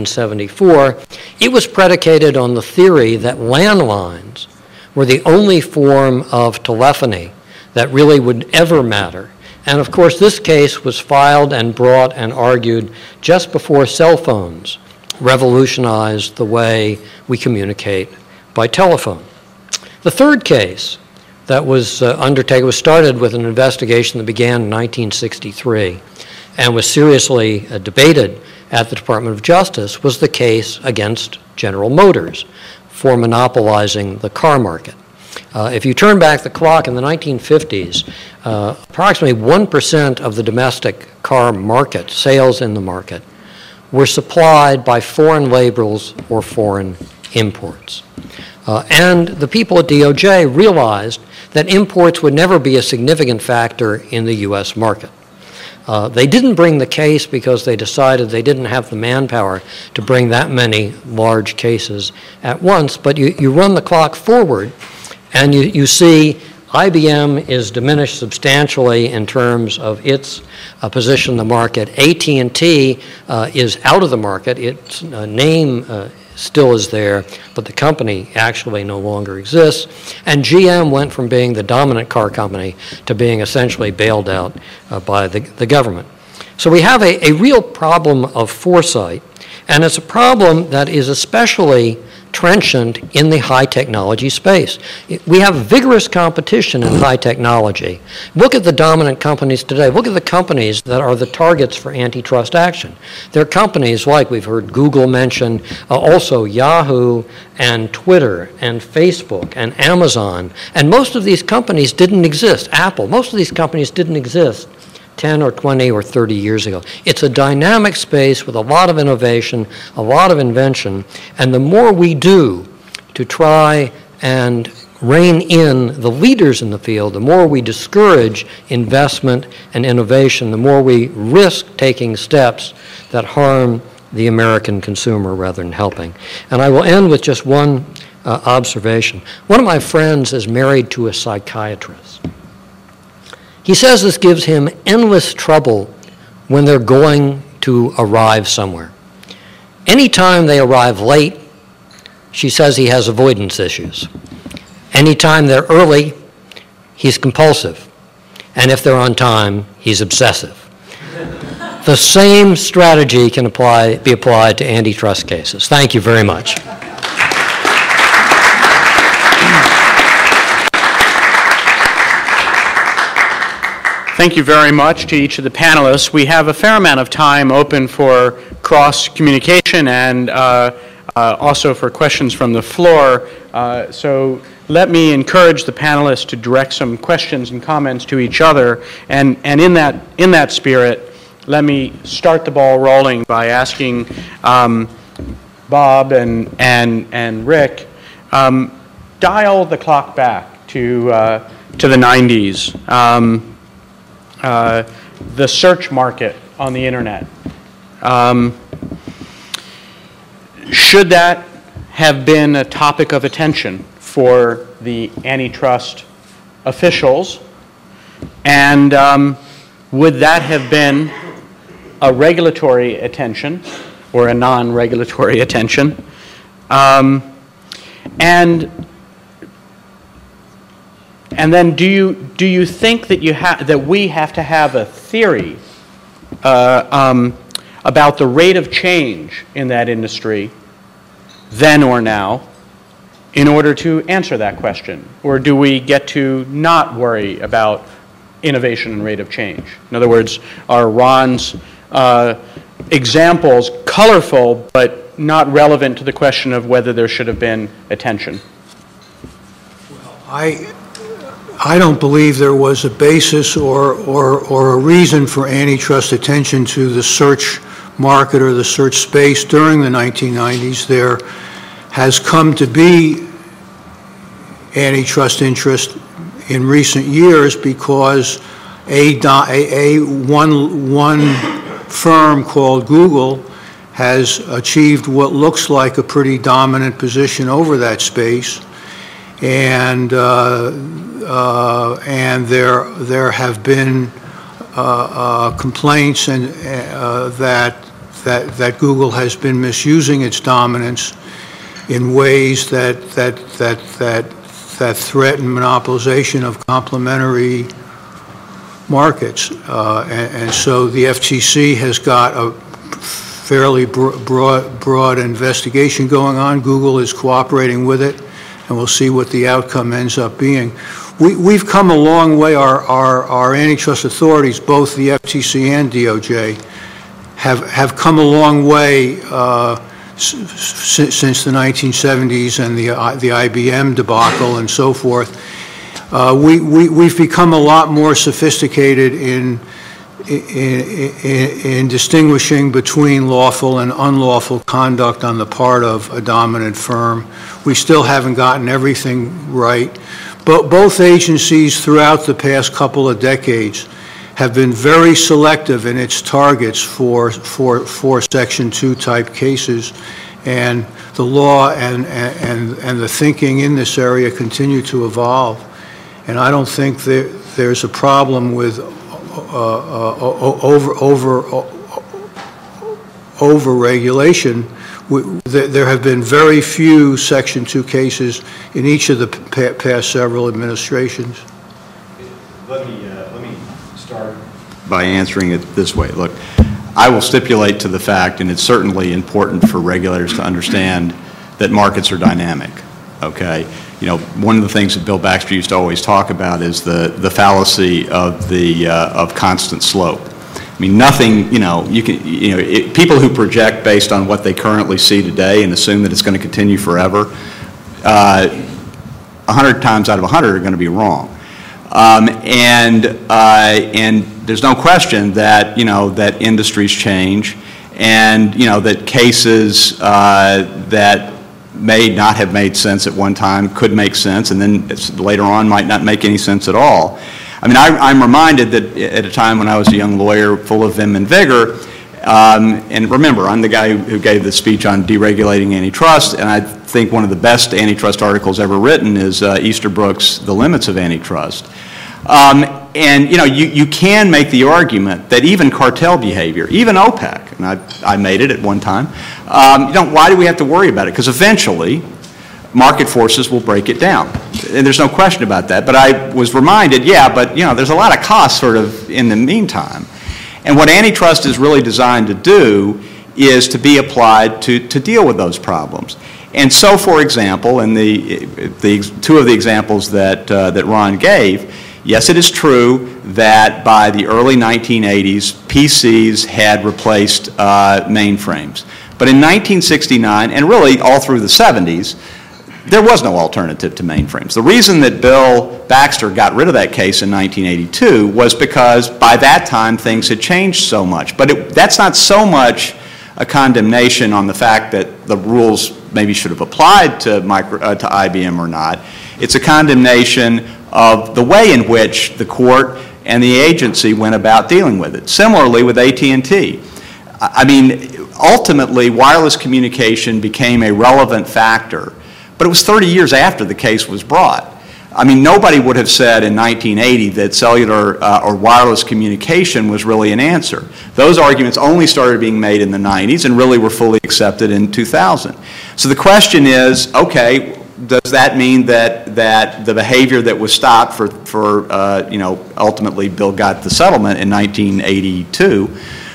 1974. It was predicated on the theory that landlines were the only form of telephony that really would ever matter. And of course, this case was filed and brought and argued just before cell phones revolutionized the way we communicate by telephone. The third case that was undertaken was started with an investigation that began in 1963 and was seriously debated at the Department of Justice, was the case against General Motors for monopolizing the car market. If you turn back the clock in the 1950s, approximately 1% of the domestic car market, sales in the market, were supplied by foreign labels or foreign imports. And the people at DOJ realized that imports would never be a significant factor in the U.S. market. They didn't bring the case because they decided they didn't have the manpower to bring that many large cases at once, but you run the clock forward and you see IBM is diminished substantially in terms of its position in the market. AT&T is out of the market. Its name still is there, but the company actually no longer exists. And GM went from being the dominant car company to being essentially bailed out by the government. So we have a real problem of foresight, and it's a problem that is especially trenchant in the high technology space. We have vigorous competition in high technology. Look at the dominant companies today. Look at the companies that are the targets for antitrust action. There are companies like we've heard Google mentioned, also Yahoo and Twitter and Facebook and Amazon. And most of these companies didn't exist. Apple, most of these companies didn't exist 10 or 20 or 30 years ago. It's a dynamic space with a lot of innovation, a lot of invention, and the more we do to try and rein in the leaders in the field, the more we discourage investment and innovation, the more we risk taking steps that harm the American consumer rather than helping. And I will end with just one observation. One of my friends is married to a psychiatrist. He says this gives him endless trouble when they're going to arrive somewhere. Anytime they arrive late, she says he has avoidance issues. Anytime they're early, he's compulsive. And if they're on time, he's obsessive. The same strategy can be applied to antitrust cases. Thank you very much. Thank you very much to each of the panelists. We have a fair amount of time open for cross-communication and also for questions from the floor. So let me encourage the panelists to direct some questions and comments to each other. And in that spirit, let me start the ball rolling by asking Bob and Rick, dial the clock back to the 90s. The search market on the internet. Should that have been a topic of attention for the antitrust officials? And would that have been a regulatory attention or a non-regulatory attention? And then do you think that that we have to have a theory about the rate of change in that industry then or now in order to answer that question? Or do we get to not worry about innovation and rate of change? In other words, are Ron's examples colorful but not relevant to the question of whether there should have been attention? I don't believe there was a basis or a reason for antitrust attention to the search market or the search space during the 1990s. There has come to be antitrust interest in recent years because one firm called Google has achieved what looks like a pretty dominant position over that space, and there have been complaints and that Google has been misusing its dominance in ways that threaten monopolization of complementary markets, and so the FTC has got a fairly broad investigation going on. Google is cooperating with it, and we'll see what the outcome ends up being. We've come a long way. Our antitrust authorities, both the FTC and DOJ, have come a long way since the 1970s and the IBM debacle and so forth. We've become a lot more sophisticated in distinguishing between lawful and unlawful conduct on the part of a dominant firm. We still haven't gotten everything right, but both agencies throughout the past couple of decades have been very selective in its targets for Section 2 type cases, and the law and the thinking in this area continue to evolve. And I don't think there's a problem with over-regulation. There have been very few Section 2 cases in each of the past several administrations. Let me start by answering it this way. Look, I will stipulate to the fact, and it's certainly important for regulators to understand, that markets are dynamic, okay? You know, one of the things that Bill Baxter used to always talk about is the fallacy of of constant slope. I mean, nothing, people who project based on what they currently see today and assume that it's going to continue forever, 100 times out of 100 are going to be wrong. And there's no question that, that industries change, and, that cases that may not have made sense at one time could make sense, and then later on might not make any sense at all. I mean, I'm reminded that at a time when I was a young lawyer full of vim and vigor, and remember, I'm the guy who gave the speech on deregulating antitrust, and I think one of the best antitrust articles ever written is Easterbrook's The Limits of Antitrust. And, you can make the argument that even cartel behavior, even OPEC, and I made it at one time, why do we have to worry about it? Because eventually, market forces will break it down. And there's no question about that. But I was reminded, there's a lot of costs sort of in the meantime. And what antitrust is really designed to do is to be applied to deal with those problems. And so, for example, in the two of the examples that Ron gave, yes, it is true that by the early 1980s, PCs had replaced mainframes. But in 1969, and really all through the 70s, there was no alternative to mainframes. The reason that Bill Baxter got rid of that case in 1982 was because by that time things had changed so much. But that's not so much a condemnation on the fact that the rules maybe should have applied to IBM or not. It's a condemnation of the way in which the court and the agency went about dealing with it. Similarly with AT&T. I mean, ultimately, wireless communication became a relevant factor, but it was 30 years after the case was brought. I mean, nobody would have said in 1980 that cellular or wireless communication was really an answer. Those arguments only started being made in the 90s and really were fully accepted in 2000. So the question is, okay, does that mean that the behavior that was stopped for ultimately Bill got the settlement in 1982,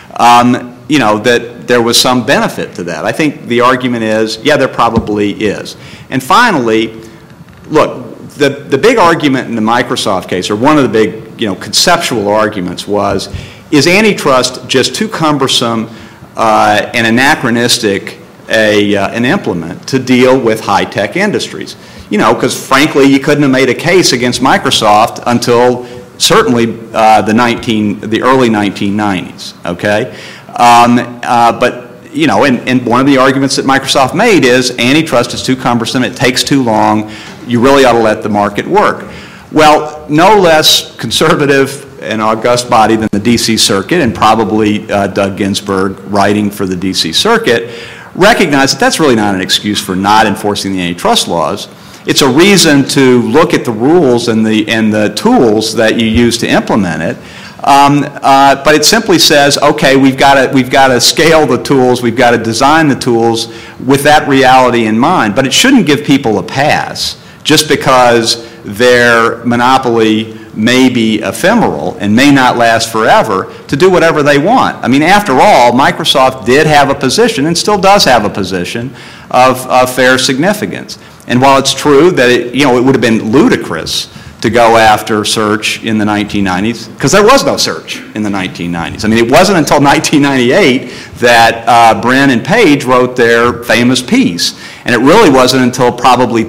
that there was some benefit to that? I think the argument is, yeah, there probably is. And finally, look, the big argument in the Microsoft case, or one of the big, conceptual arguments was, is antitrust just too cumbersome and anachronistic an implement to deal with high-tech industries? Because frankly, you couldn't have made a case against Microsoft until certainly the early 1990s, okay? But and one of the arguments that Microsoft made is antitrust is too cumbersome, it takes too long, you really ought to let the market work. Well, no less conservative and august body than the D.C. Circuit, and probably Doug Ginsburg writing for the D.C. Circuit, recognized that that's really not an excuse for not enforcing the antitrust laws. It's a reason to look at the rules and the tools that you use to implement it. But it simply says, okay, we've got to scale the tools, we've got to design the tools with that reality in mind. But it shouldn't give people a pass just because their monopoly may be ephemeral and may not last forever to do whatever they want. I mean, after all, Microsoft did have a position and still does have a position of fair significance. And while it's true that it would have been ludicrous to go after search in the 1990s, because there was no search in the 1990s. I mean, it wasn't until 1998 that Brin and Page wrote their famous piece. And it really wasn't until probably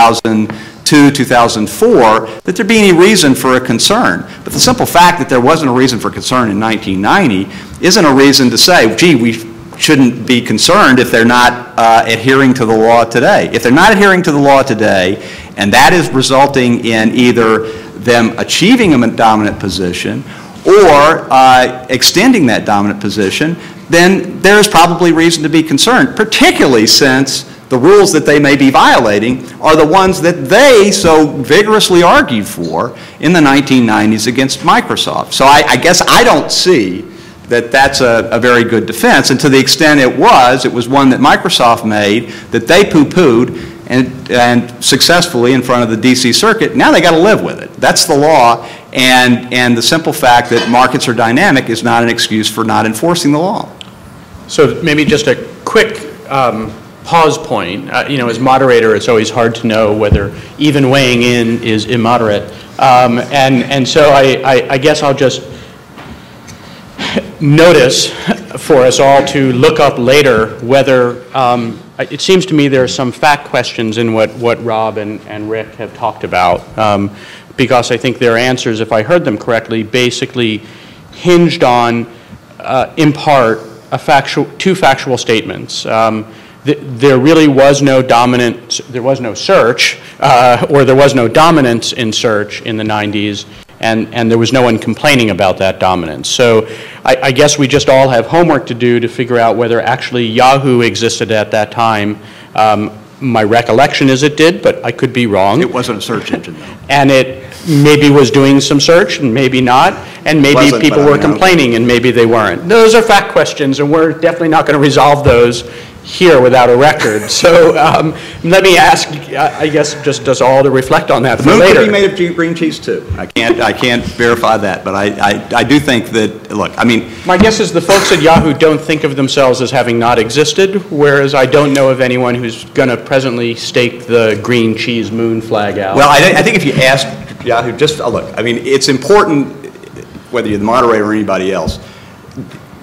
2002, 2004 that there'd be any reason for a concern. But the simple fact that there wasn't a reason for concern in 1990 isn't a reason to say, gee, we shouldn't be concerned if they're not adhering to the law today. If they're not adhering to the law today, and that is resulting in either them achieving a dominant position or extending that dominant position, then there is probably reason to be concerned, particularly since the rules that they may be violating are the ones that they so vigorously argued for in the 1990s against Microsoft. So I guess I don't see that that's a very good defense, and to the extent it was one that Microsoft made that they poo-pooed and successfully in front of the D.C. Circuit. Now they got to live with it. That's the law, and the simple fact that markets are dynamic is not an excuse for not enforcing the law. So maybe just a quick pause point. As moderator, it's always hard to know whether even weighing in is immoderate, and so I guess I'll just notice for us all to look up later whether it seems to me there are some fact questions in what Rob and Rick have talked about, because I think their answers, if I heard them correctly, basically hinged on, in part, two factual statements. There really was no search, or there was no dominance in search in the 90s, and there was no one complaining about that dominance. So I guess we just all have homework to do to figure out whether actually Yahoo existed at that time. My recollection is it did, but I could be wrong. It wasn't a search engine, though. And it maybe was doing some search, and maybe not, and maybe people were complaining, and maybe they weren't. Those are fact questions, and we're definitely not going to resolve those here without a record. So let me ask, I guess, just us all to reflect on that for later. The moon could be made of green cheese too. I can't verify that, but I do think that, look, I mean. My guess is the folks at Yahoo don't think of themselves as having not existed, whereas I don't know of anyone who's going to presently stake the green cheese moon flag out. Well, I think if you ask Yahoo, just look, I mean, it's important, whether you're the moderator or anybody else,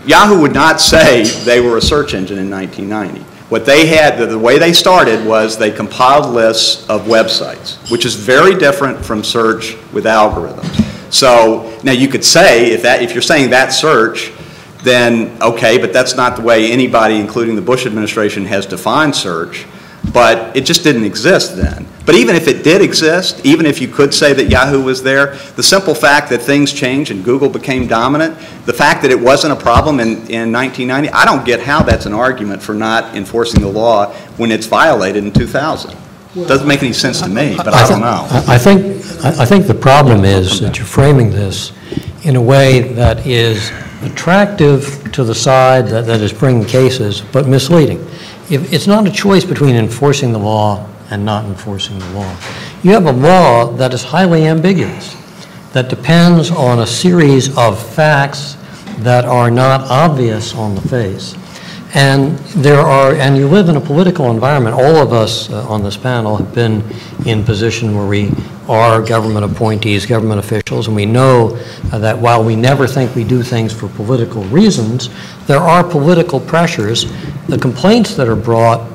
Yahoo would not say they were a search engine in 1990. What they had, the way they started was they compiled lists of websites, which is very different from search with algorithms. So now you could say, if you're saying that search, then okay, but that's not the way anybody, including the Bush administration, has defined search. But it just didn't exist then. But even if it did exist, even if you could say that Yahoo was there, the simple fact that things changed and Google became dominant, the fact that it wasn't a problem in 1990, I don't get how that's an argument for not enforcing the law when it's violated in 2000. Doesn't make any sense to me, but I don't know. I think the problem is that you're framing this in a way that is attractive to the side that is bringing cases, but misleading. It's not a choice between enforcing the law and not enforcing the law. You have a law that is highly ambiguous, that depends on a series of facts that are not obvious on the face. And you live in a political environment. All of us on this panel have been in position where we are government appointees, government officials, and we know that while we never think we do things for political reasons, there are political pressures. The complaints that are brought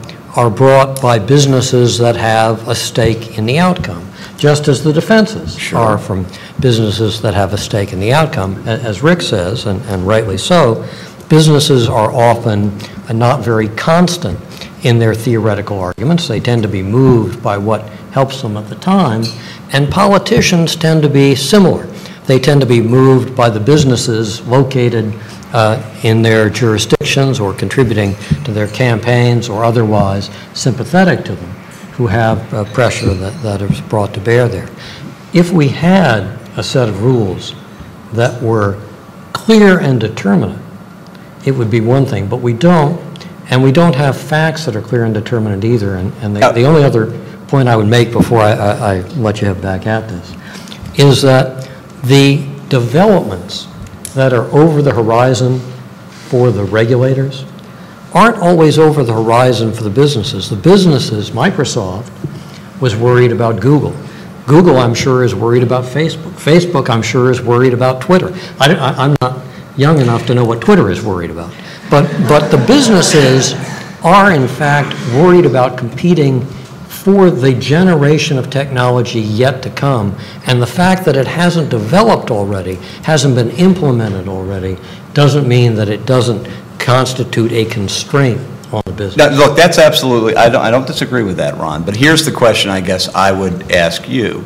by businesses that have a stake in the outcome, just as the defenses are from businesses that have a stake in the outcome. As Rick says, and rightly so, businesses are often not very constant in their theoretical arguments. They tend to be moved by what helps them at the time, and politicians tend to be similar. They tend to be moved by the businesses located in their jurisdictions or contributing to their campaigns or otherwise sympathetic to them, who have pressure that is brought to bear there. If we had a set of rules that were clear and determinate, it would be one thing, but we don't, and we don't have facts that are clear and determinate either. And the only other point I would make before I let you have back at this is that the developments that are over the horizon for the regulators aren't always over the horizon for the businesses. The businesses, Microsoft was worried about Google. Google, I'm sure, is worried about Facebook. Facebook, I'm sure, is worried about Twitter. I'm not young enough to know what Twitter is worried about. But the businesses are, in fact, worried about competing for the generation of technology yet to come. And the fact that it hasn't developed already, hasn't been implemented already, doesn't mean that it doesn't constitute a constraint on the business. Now, look, that's absolutely, I don't disagree with that, Ron, but here's the question I guess I would ask you.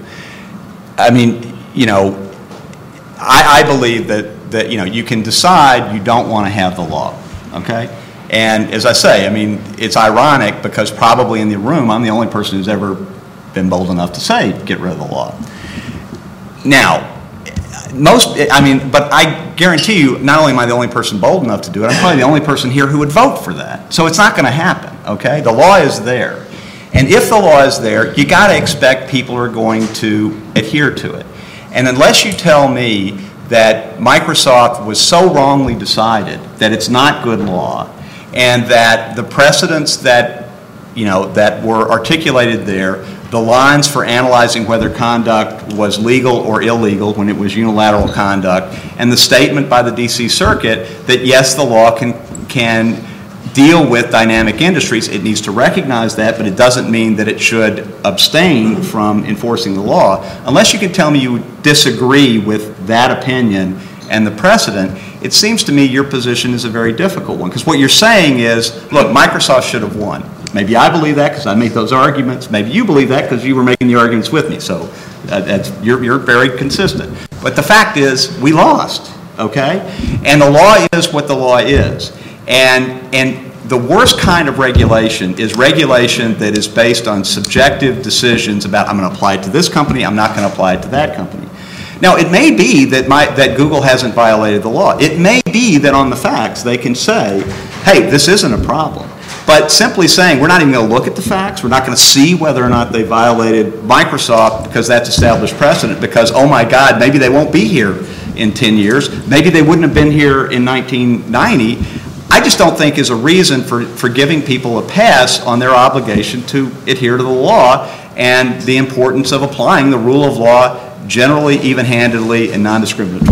I mean, you know, I believe that you know, you can decide you don't want to have the law, okay? And as I say, I mean, it's ironic because probably in the room I'm the only person who's ever been bold enough to say get rid of the law. Now, but I guarantee you, not only am I the only person bold enough to do it, I'm probably the only person here who would vote for that. So it's not going to happen, okay? The law is there. And if the law is there, you got to expect people are going to adhere to it. And unless you tell me that Microsoft was so wrongly decided that it's not good law, and that the precedents that, you know, that were articulated there, the lines for analyzing whether conduct was legal or illegal when it was unilateral conduct, and the statement by the D.C. Circuit that yes, the law can deal with dynamic industries. It needs to recognize that, but it doesn't mean that it should abstain from enforcing the law. Unless you can tell me you disagree with that opinion and the precedent, it seems to me your position is a very difficult one. Because what you're saying is, look, Microsoft should have won. Maybe I believe that because I made those arguments. Maybe you believe that because you were making the arguments with me. So you're very consistent. But the fact is, we lost, okay? And the law is what the law is. And the worst kind of regulation is regulation that is based on subjective decisions about, I'm going to apply it to this company, I'm not going to apply it to that company. Now, it may be that Google hasn't violated the law. It may be that on the facts they can say, hey, this isn't a problem. But simply saying we're not even going to look at the facts, we're not going to see whether or not they violated Microsoft because that's established precedent, because, oh my God, maybe they won't be here in 10 years, maybe they wouldn't have been here in 1990, I just don't think is a reason for giving people a pass on their obligation to adhere to the law and the importance of applying the rule of law generally, even-handedly, and non-discriminatorily.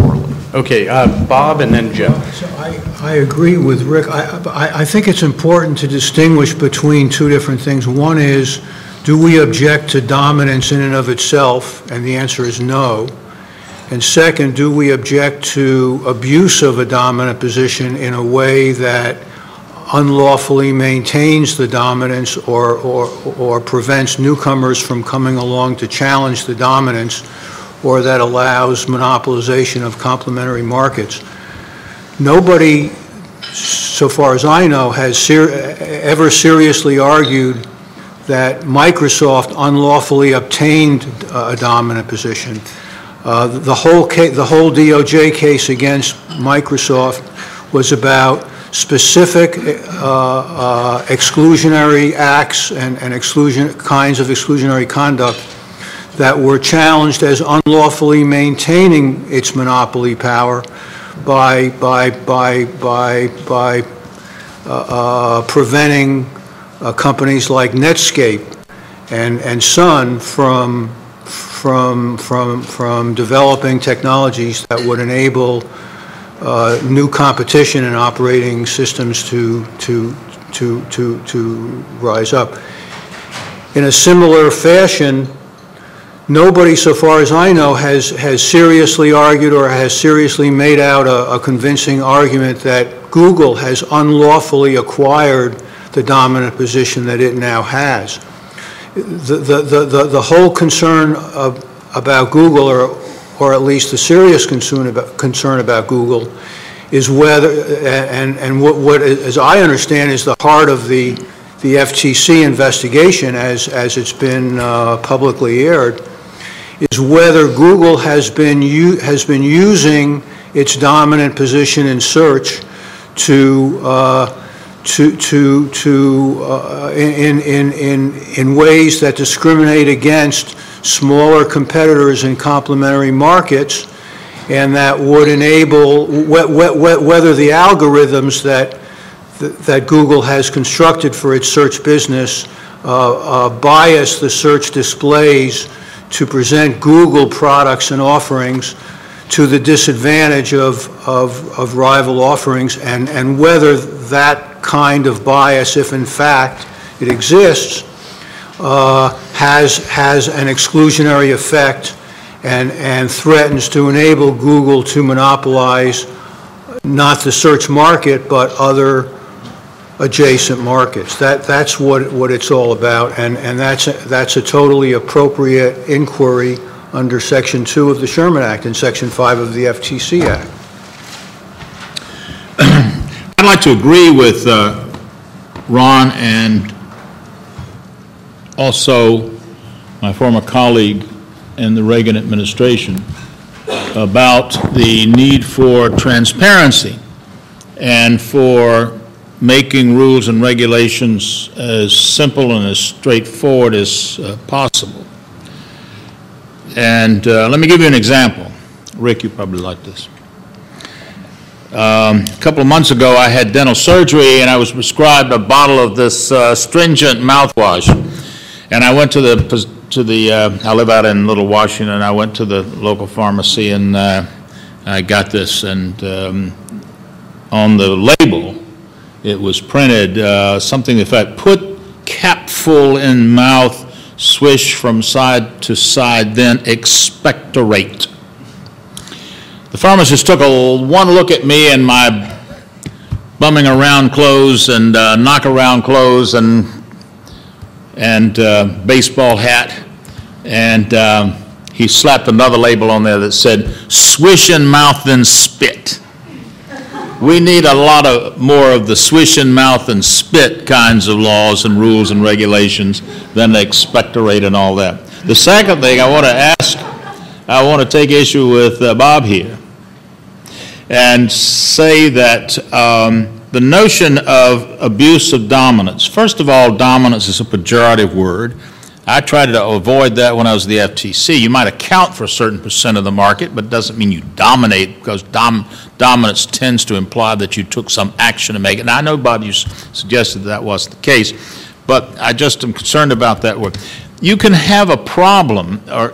Okay, Bob and then Jim. So I agree with Rick. I think it's important to distinguish between two different things. One is, do we object to dominance in and of itself? And the answer is no. And second, do we object to abuse of a dominant position in a way that unlawfully maintains the dominance or prevents newcomers from coming along to challenge the dominance, or that allows monopolization of complementary markets? Nobody, so far as I know, has ever seriously argued that Microsoft unlawfully obtained a dominant position. The whole DOJ case against Microsoft was about specific exclusionary acts and kinds of exclusionary conduct that were challenged as unlawfully maintaining its monopoly power by preventing companies like Netscape and Sun from developing technologies that would enable new competition and operating systems to rise up. In a similar fashion, nobody, so far as I know, has seriously argued or has seriously made out a convincing argument that Google has unlawfully acquired the dominant position that it now has. The whole concern about Google, or at least the serious concern about Google, is whether, and what as I understand is the heart of the FTC investigation as it's been publicly aired, is whether Google has been using its dominant position in search in ways that discriminate against smaller competitors in complementary markets, and that would enable whether the algorithms that Google has constructed for its search business bias the search displays to present Google products and offerings to the disadvantage of rival offerings, and whether that kind of bias, if in fact it exists, has an exclusionary effect and threatens to enable Google to monopolize not the search market but other adjacent markets. That's what it's all about, and that's a totally appropriate inquiry under Section 2 of the Sherman Act and Section 5 of the FTC Act. I'd like to agree with Ron and also my former colleague in the Reagan administration about the need for transparency and for making rules and regulations as simple and as straightforward as possible. And let me give you an example. Rick, you probably like this. A couple of months ago, I had dental surgery, and I was prescribed a bottle of this astringent mouthwash. And I went to the I live out in Little Washington. I went to the local pharmacy, and I got this. And on the label, it was printed something to the effect, "Put cap full in mouth, swish from side to side, then expectorate." The pharmacist took one look at me and my bumming around clothes and knock around clothes and baseball hat, and he slapped another label on there that said, "Swish in mouth, then spit." We need a lot more of the swish in mouth and spit kinds of laws and rules and regulations than the expectorate and all that. The second thing I want to take issue with Bob here and say that the notion of abuse of dominance, first of all, dominance is a pejorative word. I tried to avoid that when I was at the FTC. You might account for a certain percent of the market, but it doesn't mean you dominate, because dominance tends to imply that you took some action to make it. Now, I know, Bob, you suggested that wasn't the case, but I just am concerned about that word. you can have a problem, or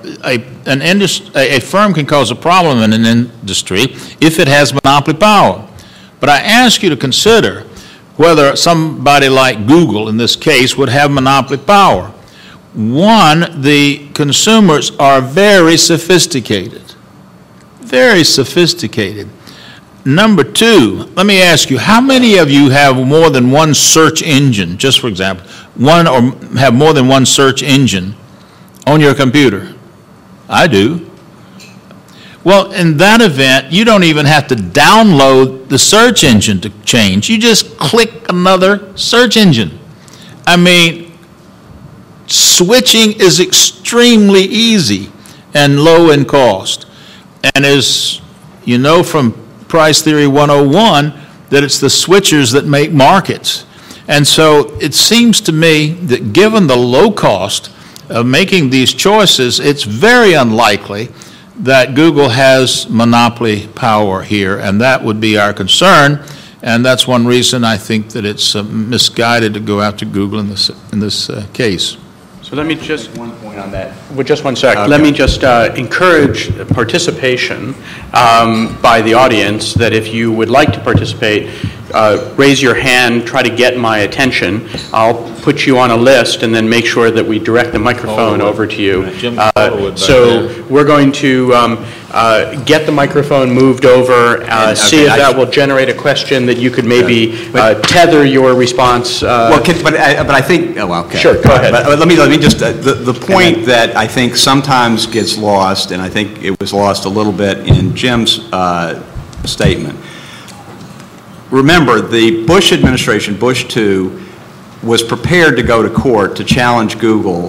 a firm can cause a problem in an industry if it has monopoly power. But I ask you to consider whether somebody like Google, in this case, would have monopoly power. One, the consumers are very sophisticated. Very sophisticated. Number two, let me ask you, how many of you have more than one search engine, just for example, one or have more than one search engine on your computer? I do. Well, in that event, you don't even have to download the search engine to change. You just click another search engine. I mean, switching is extremely easy and low in cost. And as you know from Price Theory 101, that it's the switchers that make markets. And so it seems to me that given the low cost of making these choices, it's very unlikely that Google has monopoly power here, and that would be our concern. And that's one reason I think that it's misguided to go after Google in this case. So let me just, One point on that. well, just one sec. Okay. Let me just encourage participation by the audience, that if you would like to participate, raise your hand, try to get my attention. I'll put you on a list and then make sure that we direct the microphone over to you. Jim Forward back So there. we're going to get the microphone moved over, see if that will generate a question that you could maybe tether your response. Well, but I think, oh, well, okay. Sure, go ahead. But let me just, the point that I think sometimes gets lost, and I think it was lost a little bit in Jim's statement. Remember, the Bush administration, Bush 2, was prepared to go to court to challenge Google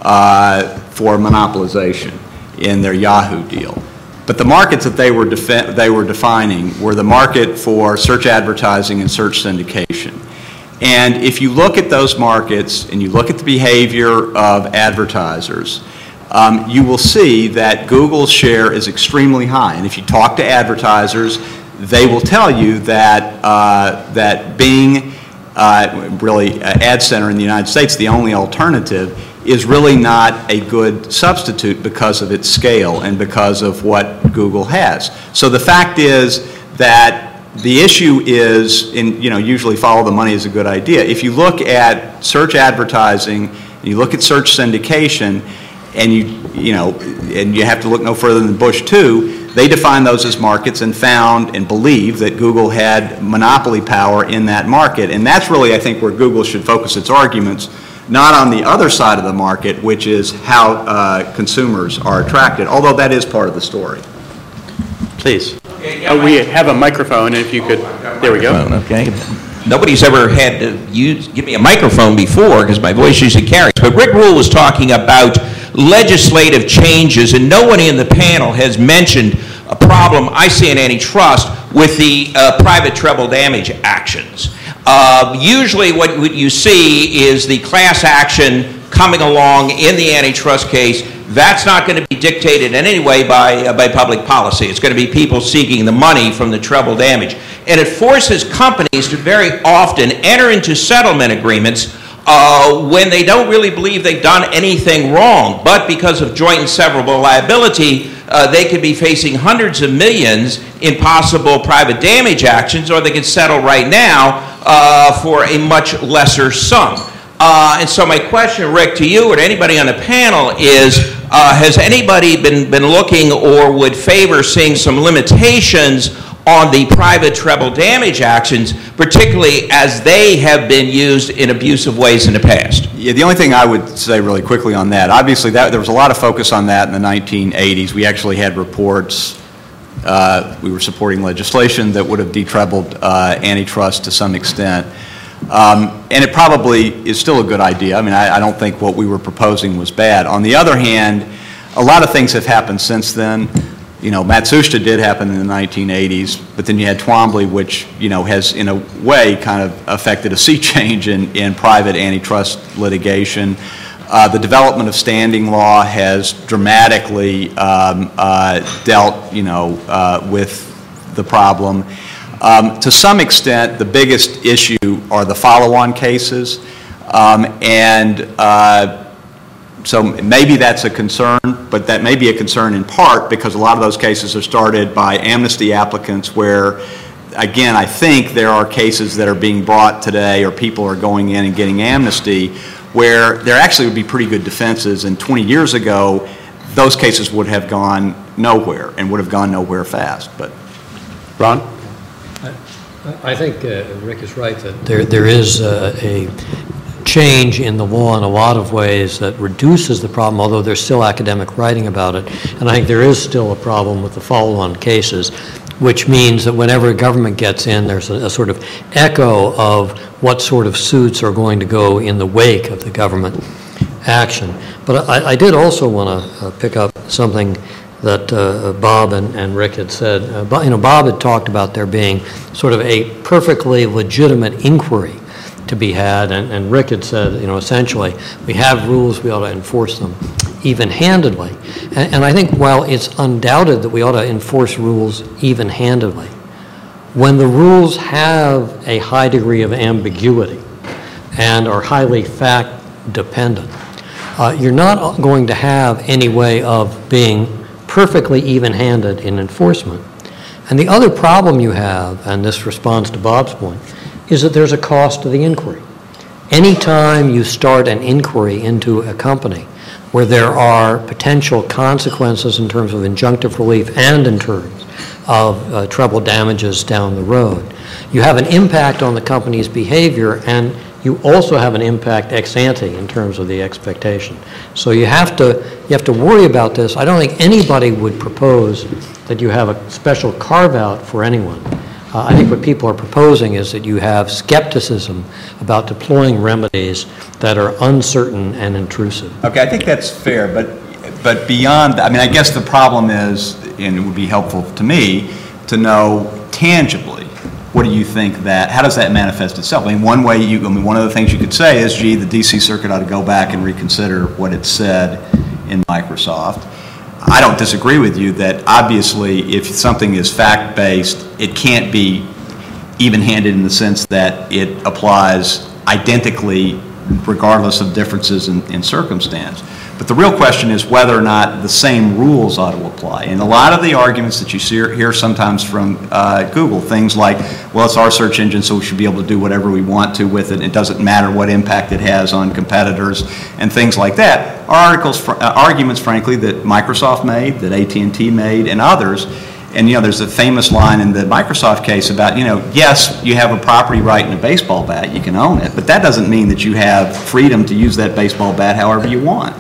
for monopolization in their Yahoo deal. But the markets that they were defining were the market for search advertising and search syndication. And if you look at those markets and you look at the behavior of advertisers, you will see that Google's share is extremely high. And if you talk to advertisers, they will tell you that that Bing, really Ad Center in the United States, the only alternative, is really not a good substitute because of its scale and because of what Google has. So the fact is that the issue is, usually follow the money is a good idea. If you look at search advertising, and you look at search syndication, and you have to look no further than Bush 2, they defined those as markets and found and believed that Google had monopoly power in that market. And that's really, I think, where Google should focus its arguments, not on the other side of the market, which is how consumers are attracted, although that is part of the story. Please. We have a microphone, if you could, there we go. Okay. Nobody's ever had to give me a microphone before because my voice usually carries. But Rick Rule was talking about legislative changes, and no one in the panel has mentioned a problem I see in antitrust with the private treble damage actions. Usually what you see is the class action coming along in the antitrust case. That's not going to be dictated in any way by public policy. It's going to be people seeking the money from the treble damage. And it forces companies to very often enter into settlement agreements when they don't really believe they've done anything wrong. But because of joint and severable liability, they could be facing hundreds of millions in possible private damage actions, or they could settle right now for a much lesser sum. And so my question, Rick, to you or to anybody on the panel is, has anybody been looking or would favor seeing some limitations on the private treble damage actions, particularly as they have been used in abusive ways in the past? Yeah, the only thing I would say really quickly on that, obviously there was a lot of focus on that in the 1980s. We actually had reports, we were supporting legislation that would have de-trebled antitrust to some extent. And it probably is still a good idea. I mean, I don't think what we were proposing was bad. On the other hand, a lot of things have happened since then. Matsushita did happen in the 1980s, but then you had Twombly, which, has in a way kind of affected a sea change in private antitrust litigation. The development of standing law has dramatically dealt, with the problem. To some extent, the biggest issue are the follow-on cases, and so maybe that's a concern, but that may be a concern in part because a lot of those cases are started by amnesty applicants where, again, I think there are cases that are being brought today or people are going in and getting amnesty where there actually would be pretty good defenses, and 20 years ago, those cases would have gone nowhere and would have gone nowhere fast. But Ron? I think Rick is right that there is a change in the law in a lot of ways that reduces the problem, although there's still academic writing about it. And I think there is still a problem with the follow-on cases, which means that whenever a government gets in, there's a sort of echo of what sort of suits are going to go in the wake of the government action. But I did also want to pick up something that Bob and Rick had said. Bob had talked about there being sort of a perfectly legitimate inquiry to be had, and Rick had said, essentially, we have rules, we ought to enforce them even-handedly. And I think while it's undoubted that we ought to enforce rules even-handedly, when the rules have a high degree of ambiguity and are highly fact-dependent, you're not going to have any way of being perfectly even-handed in enforcement. And the other problem you have, and this responds to Bob's point, is that there's a cost to the inquiry. Anytime you start an inquiry into a company where there are potential consequences in terms of injunctive relief and in terms of treble damages down the road, you have an impact on the company's behavior, and you also have an impact ex ante in terms of the expectation. So you have to worry about this. I don't think anybody would propose that you have a special carve-out for anyone. I think what people are proposing is that you have skepticism about deploying remedies that are uncertain and intrusive. okay, I think that's fair, but beyond that, I guess the problem is, and it would be helpful to me to know tangibly, what do you think how does that manifest itself? One way one of the things you could say is, gee, the DC Circuit ought to go back and reconsider what it said in Microsoft. I don't disagree with you that obviously if something is fact-based, it can't be even-handed in the sense that it applies identically regardless of differences in circumstance. But the real question is whether or not the same rules ought to apply. And a lot of the arguments that you hear sometimes from Google, things like, well, it's our search engine, so we should be able to do whatever we want to with it. It doesn't matter what impact it has on competitors and things like that, are arguments, frankly, that Microsoft made, that AT&T made, and others. And, there's a famous line in the Microsoft case about, yes, you have a property right in a baseball bat, you can own it, but that doesn't mean that you have freedom to use that baseball bat however you want.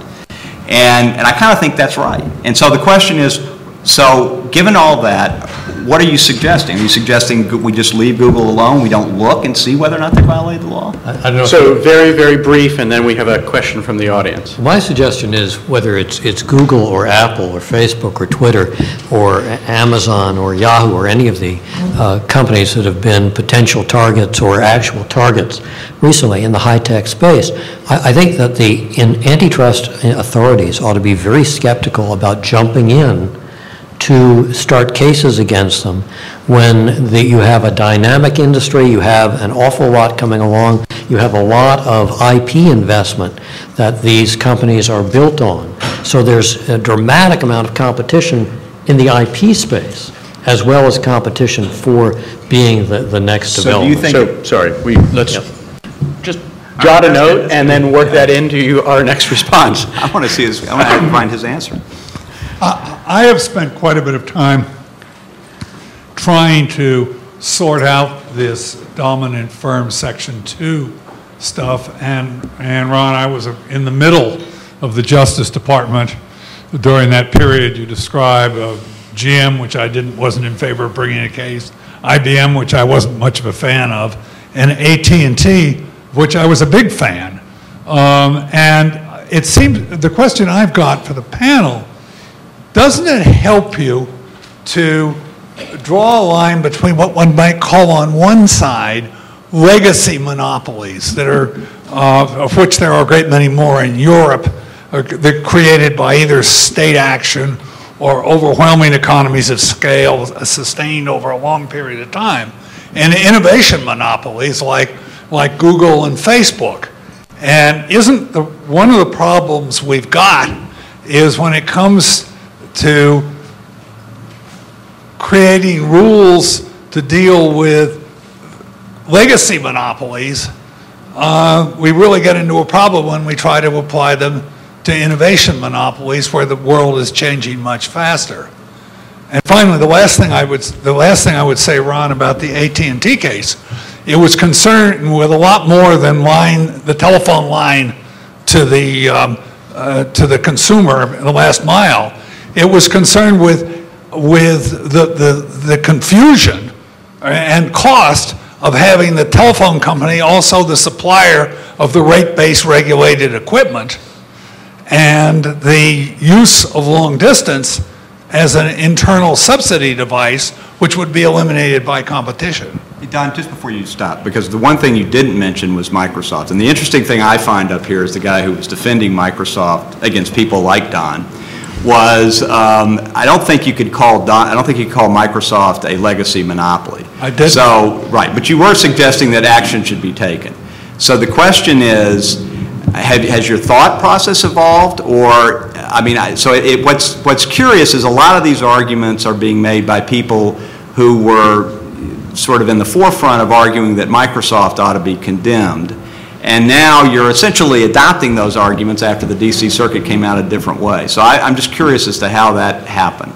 And I kind of think that's right. And so the question is, so given all that, what are you suggesting? Are you suggesting we just leave Google alone, we don't look and see whether or not they violate the law? I don't know. So very, very brief, and then we have a question from the audience. My suggestion is whether it's Google or Apple or Facebook or Twitter or Amazon or Yahoo or any of the companies that have been potential targets or actual targets recently in the high-tech space, I think that the antitrust authorities ought to be very skeptical about jumping in to start cases against them when you have a dynamic industry, you have an awful lot coming along, you have a lot of IP investment that these companies are built on. So there's a dramatic amount of competition in the IP space, as well as competition for being the next development. Do you think let's just jot a note and then work that into our next response. I want to find his answer. I have spent quite a bit of time trying to sort out this dominant firm Section 2 stuff, and Ron, I was in the middle of the Justice Department during that period you described, GM, which I wasn't in favor of bringing a case, IBM, which I wasn't much of a fan of, and AT&T, which I was a big fan. And it seems, the question I've got for the panel, doesn't it help you to draw a line between what one might call on one side legacy monopolies that are, of which there are a great many more in Europe, that are created by either state action or overwhelming economies of scale sustained over a long period of time, and innovation monopolies like Google and Facebook. And one of the problems we've got is when it comes to creating rules to deal with legacy monopolies, we really get into a problem when we try to apply them to innovation monopolies where the world is changing much faster. And finally, the last thing I would say, Ron, about the AT&T case, it was concerned with a lot more than the telephone line to the consumer, the last mile. It was concerned with the confusion and cost of having the telephone company also the supplier of the rate-based regulated equipment, and the use of long distance as an internal subsidy device, which would be eliminated by competition. Hey, Don, just before you stop, because the one thing you didn't mention was Microsoft. And the interesting thing I find up here is the guy who was defending Microsoft against people like Don was, I don't think you could call Microsoft a legacy monopoly. I did. So, right, but you were suggesting that action should be taken. So the question is, has your thought process evolved, or, I mean, what's curious is a lot of these arguments are being made by people who were sort of in the forefront of arguing that Microsoft ought to be condemned, and now you're essentially adopting those arguments after the D.C. Circuit came out a different way. So I'm just curious as to how that happened.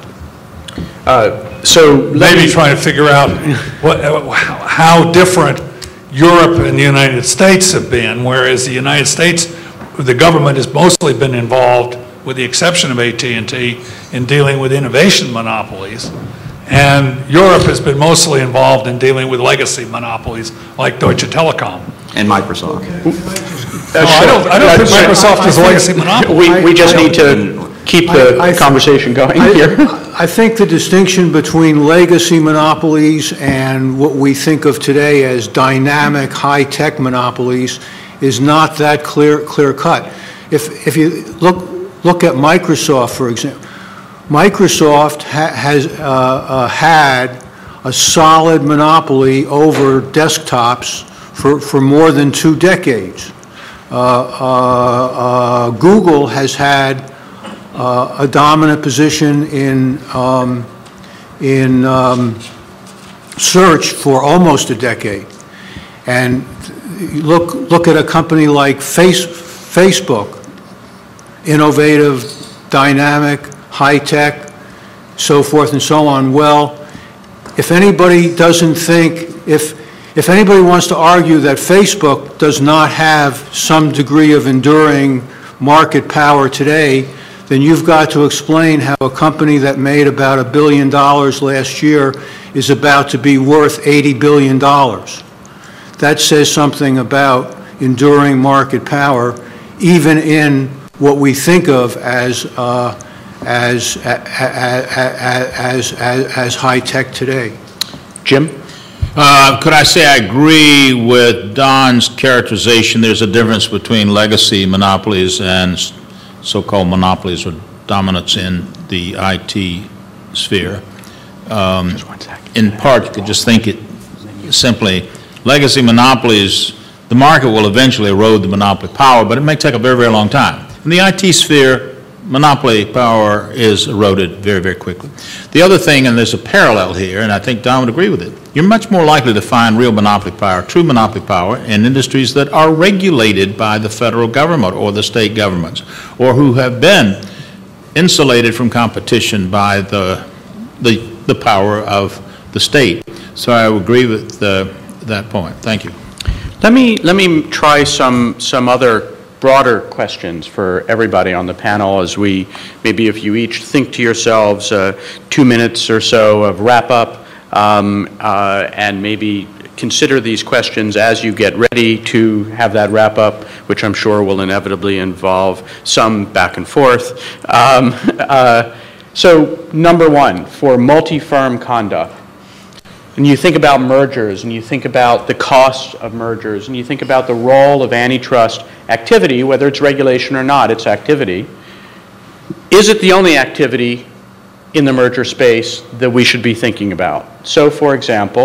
So maybe trying to figure out how different Europe and the United States have been, whereas the United States, the government has mostly been involved, with the exception of AT&T, in dealing with innovation monopolies. And Europe has been mostly involved in dealing with legacy monopolies like Deutsche Telekom. And Microsoft. I don't think Microsoft is a legacy monopoly. We just need to keep the conversation going here. I think the distinction between legacy monopolies and what we think of today as dynamic, high-tech monopolies is not that clear-cut. If you look at Microsoft, for example, Microsoft has had a solid monopoly over desktops for more than 2 decades. Google has had a dominant position in search for almost a decade. And look at a company like Facebook, innovative, dynamic, high-tech, so forth and so on. Well, if anybody doesn't think, if anybody wants to argue that Facebook does not have some degree of enduring market power today, then you've got to explain how a company that made about $1 billion last year is about to be worth $80 billion. That says something about enduring market power, even in what we think of as high tech today. Jim? Could I say I agree with Don's characterization? There's a difference between legacy monopolies and so-called monopolies or dominance in the IT sphere. In part, you could just think it simply, legacy monopolies, the market will eventually erode the monopoly power, but it may take a very, very long time. In the IT sphere, monopoly power is eroded very, very quickly. The other thing, and there's a parallel here, and I think Don would agree with it, you're much more likely to find real monopoly power, true monopoly power, in industries that are regulated by the federal government or the state governments, or who have been insulated from competition by the power of the state. So I would agree with that point. Thank you. Let me try some other broader questions for everybody on the panel as we, maybe if you each think to yourselves 2 minutes or so of wrap up and maybe consider these questions as you get ready to have that wrap up, which I'm sure will inevitably involve some back and forth. So number one, for multi-firm conduct, and you think about mergers, and you think about the costs of mergers, and you think about the role of antitrust activity, whether it's regulation or not, it's activity. Is it the only activity in the merger space that we should be thinking about? So, for example,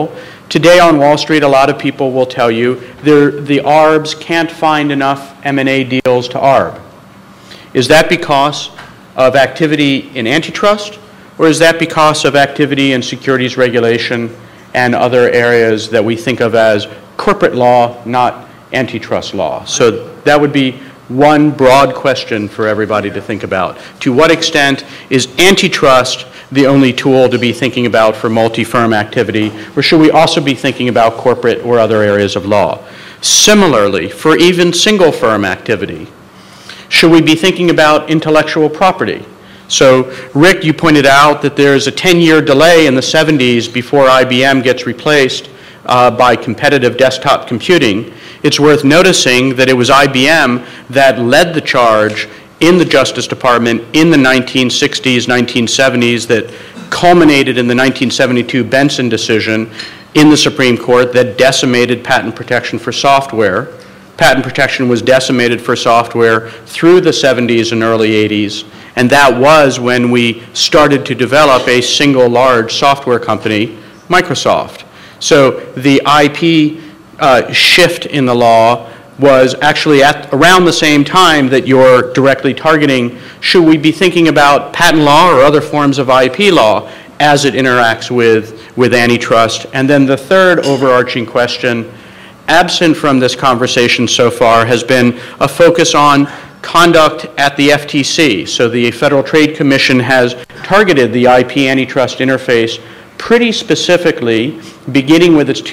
Today on Wall Street, a lot of people will tell you the ARBs can't find enough M&A deals to ARB. Is that because of activity in antitrust, or is that because of activity in securities regulation and other areas that we think of as corporate law, not antitrust law? So that would be one broad question for everybody to think about. To what extent is antitrust the only tool to be thinking about for multi-firm activity, or should we also be thinking about corporate or other areas of law? Similarly, for even single firm activity, should we be thinking about intellectual property? So, Rick, you pointed out that there's a 10-year delay in the 70s before IBM gets replaced by competitive desktop computing. It's worth noticing that it was IBM that led the charge in the Justice Department in the 1960s, 1970s, that culminated in the 1972 Benson decision in the Supreme Court that decimated patent protection for software. Patent protection was decimated for software through the 70s and early 80s, and that was when we started to develop a single large software company, Microsoft. So the IP shift in the law was actually at around the same time that you're directly targeting. Should we be thinking about patent law or other forms of IP law as it interacts with antitrust? And then the third overarching question, absent from this conversation so far, has been a focus on conduct at the FTC. So the Federal Trade Commission has targeted the IP antitrust interface pretty specifically, beginning with its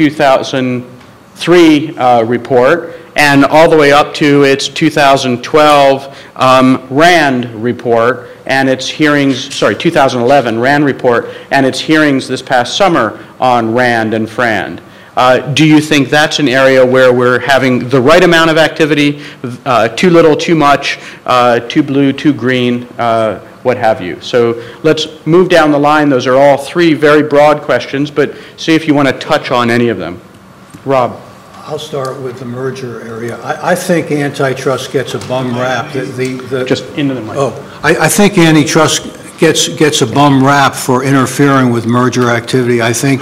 2003 report and all the way up to its 2012 RAND report and its hearings, 2011 RAND report and its hearings this past summer on RAND and FRAND. Do you think that's an area where we're having the right amount of activity, too little, too much, too blue, too green, what have you? So let's move down the line. Those are all three very broad questions, but see if you want to touch on any of them. Rob. I'll start with the merger area. I think antitrust gets a bum rap. Just into the mic. Oh, I think antitrust gets a bum rap for interfering with merger activity. I think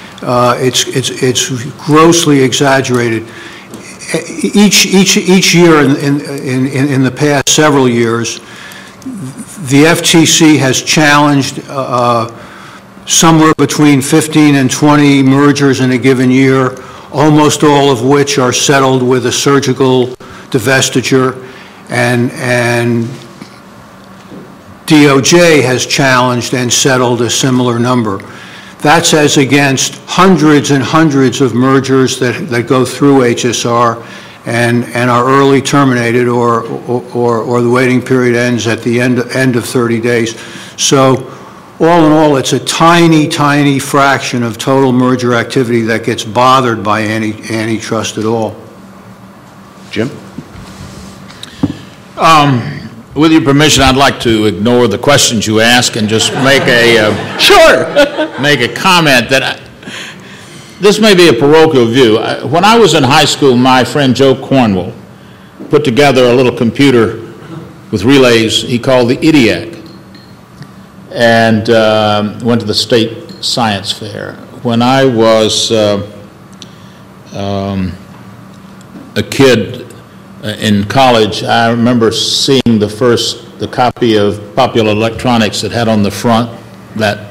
it's grossly exaggerated. Each year in the past several years, the FTC has challenged somewhere between 15 and 20 mergers in a given year, almost all of which are settled with a surgical divestiture, and DOJ has challenged and settled a similar number. That's as against hundreds and hundreds of mergers that go through HSR and are early terminated or the waiting period ends at the end of 30 days. So all in all, it's a tiny, tiny fraction of total merger activity that gets bothered by antitrust at all. Jim? With your permission, I'd like to ignore the questions you ask and just make make a comment that this may be a parochial view. When I was in high school, my friend Joe Cornwell put together a little computer with relays he called the EDIAC, and went to the state science fair. When I was a kid in college, I remember seeing the copy of Popular Electronics that had on the front that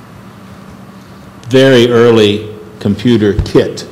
very early computer kit.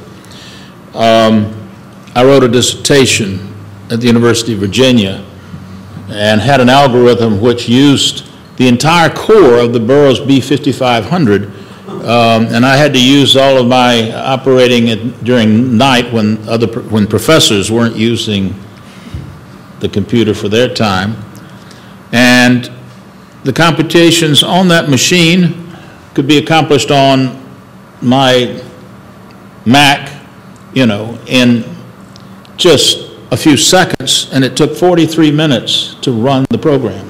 I wrote a dissertation at the University of Virginia and had an algorithm which used the entire core of the Burroughs B5500, and I had to use all of my operating during night when professors weren't using the computer for their time. And the computations on that machine could be accomplished on my Mac, in just a few seconds, and it took 43 minutes to run the program.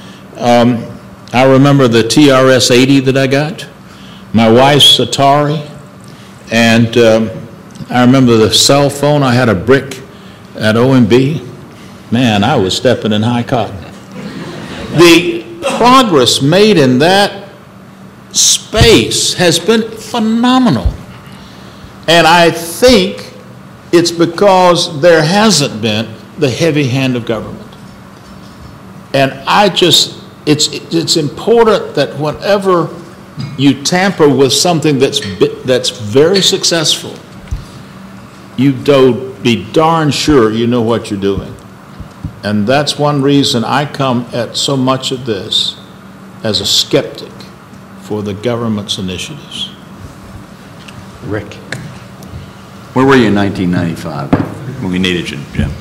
I remember the TRS-80 that I got, my wife's Atari, and I remember the cell phone. I had a brick at OMB. Man, I was stepping in high cotton. The progress made in that space has been phenomenal. And I think it's because there hasn't been the heavy hand of government. And it's important that whenever you tamper with something that's very successful, you be darn sure you know what you're doing. And that's one reason I come at so much of this as a skeptic for the government's initiatives. Rick. Where were you in 1995 when we needed you, Jim?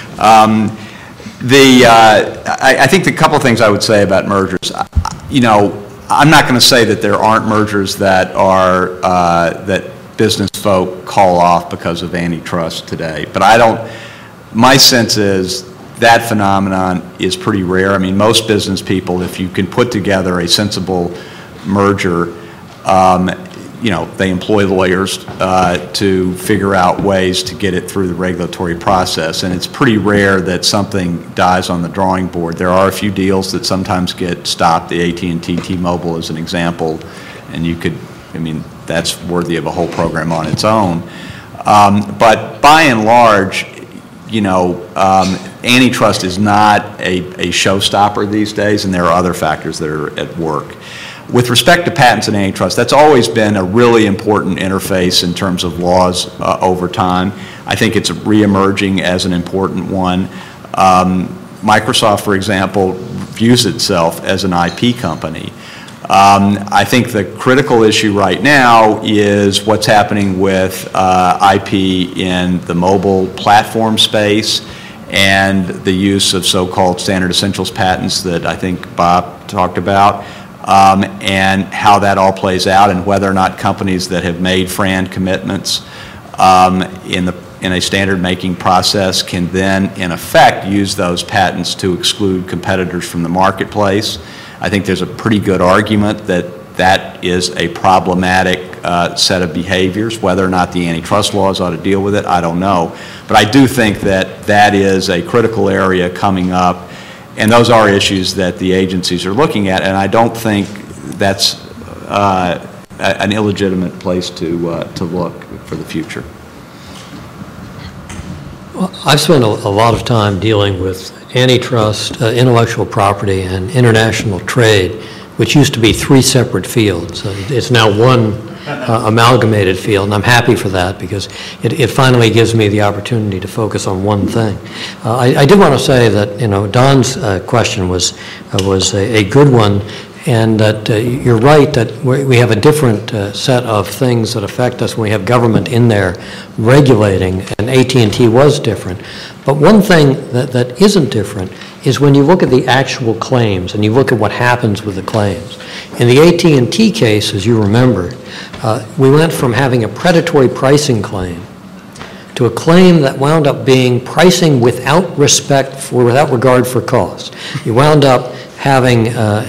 I think the couple of things I would say about mergers, I'm not going to say that there aren't mergers that are that business folk call off because of antitrust today, but my sense is that phenomenon is pretty rare. I mean, most business people, if you can put together a sensible merger, they employ lawyers to figure out ways to get it through the regulatory process, and it's pretty rare that something dies on the drawing board. There are a few deals that sometimes get stopped, the AT&T T-Mobile is an example, and that's worthy of a whole program on its own. But by and large, antitrust is not a showstopper these days, and there are other factors that are at work. With respect to patents and antitrust, that's always been a really important interface in terms of laws over time. I think it's reemerging as an important one. Microsoft, for example, views itself as an IP company. I think the critical issue right now is what's happening with IP in the mobile platform space and the use of so-called standard essentials patents that I think Bob talked about. And how that all plays out, and whether or not companies that have made FRAND commitments in a standard making process can then, in effect, use those patents to exclude competitors from the marketplace. I think there's a pretty good argument that that is a problematic set of behaviors. Whether or not the antitrust laws ought to deal with it, I don't know. But I do think that that is a critical area coming up. And those are issues that the agencies are looking at, and I don't think that's an illegitimate place to look for the future. Well, I've spent a lot of time dealing with antitrust, intellectual property, and international trade, which used to be three separate fields. It's now one amalgamated field, and I'm happy for that because it finally gives me the opportunity to focus on one thing. I did want to say that Don's question was a good one, and that you're right that we have a different set of things that affect us when we have government in there regulating, and AT&T was different. But one thing that isn't different is when you look at the actual claims and you look at what happens with the claims. In the AT&T case, as you remember, we went from having a predatory pricing claim to a claim that wound up being pricing without regard for cost. You wound up having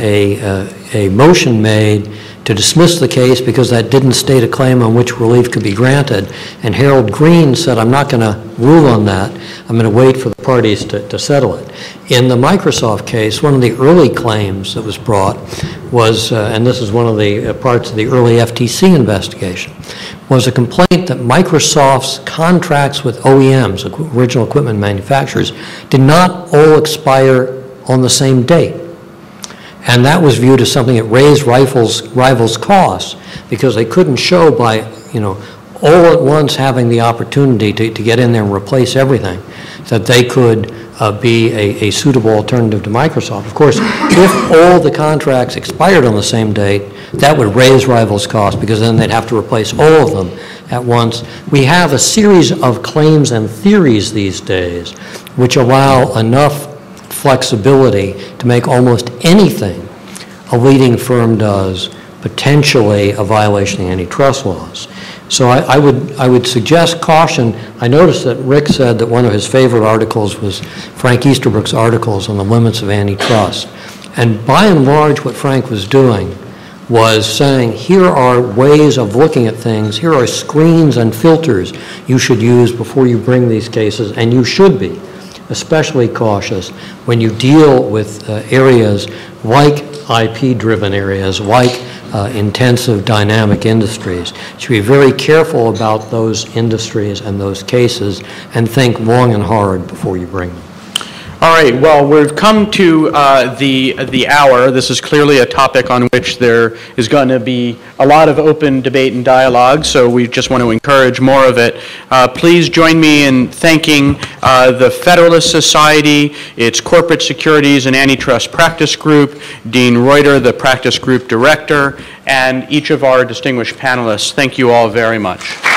a motion made to dismiss the case because that didn't state a claim on which relief could be granted. And Harold Green said, I'm not going to rule on that. I'm going to wait for the parties to settle it. In the Microsoft case, one of the early claims that was brought was, and this is one of the parts of the early FTC investigation, was a complaint that Microsoft's contracts with OEMs, original equipment manufacturers, did not all expire on the same date. And that was viewed as something that raised rivals' costs because they couldn't show by, all at once having the opportunity to get in there and replace everything, that they could be a suitable alternative to Microsoft. Of course, if all the contracts expired on the same date, that would raise rivals' costs because then they'd have to replace all of them at once. We have a series of claims and theories these days which allow enough flexibility to make almost anything a leading firm does potentially a violation of antitrust laws. So I would suggest caution. I noticed that Rick said that one of his favorite articles was Frank Easterbrook's articles on the limits of antitrust. And by and large, what Frank was doing was saying, here are ways of looking at things, here are screens and filters you should use before you bring these cases, and you should be especially cautious when you deal with areas like IP-driven areas, like intensive, dynamic industries. You should be very careful about those industries and those cases and think long and hard before you bring them. All right, well, we've come to the hour. This is clearly a topic on which there is going to be a lot of open debate and dialogue, so we just want to encourage more of it. Please join me in thanking the Federalist Society, its Corporate Securities and Antitrust Practice Group, Dean Reuter, the Practice Group Director, and each of our distinguished panelists. Thank you all very much.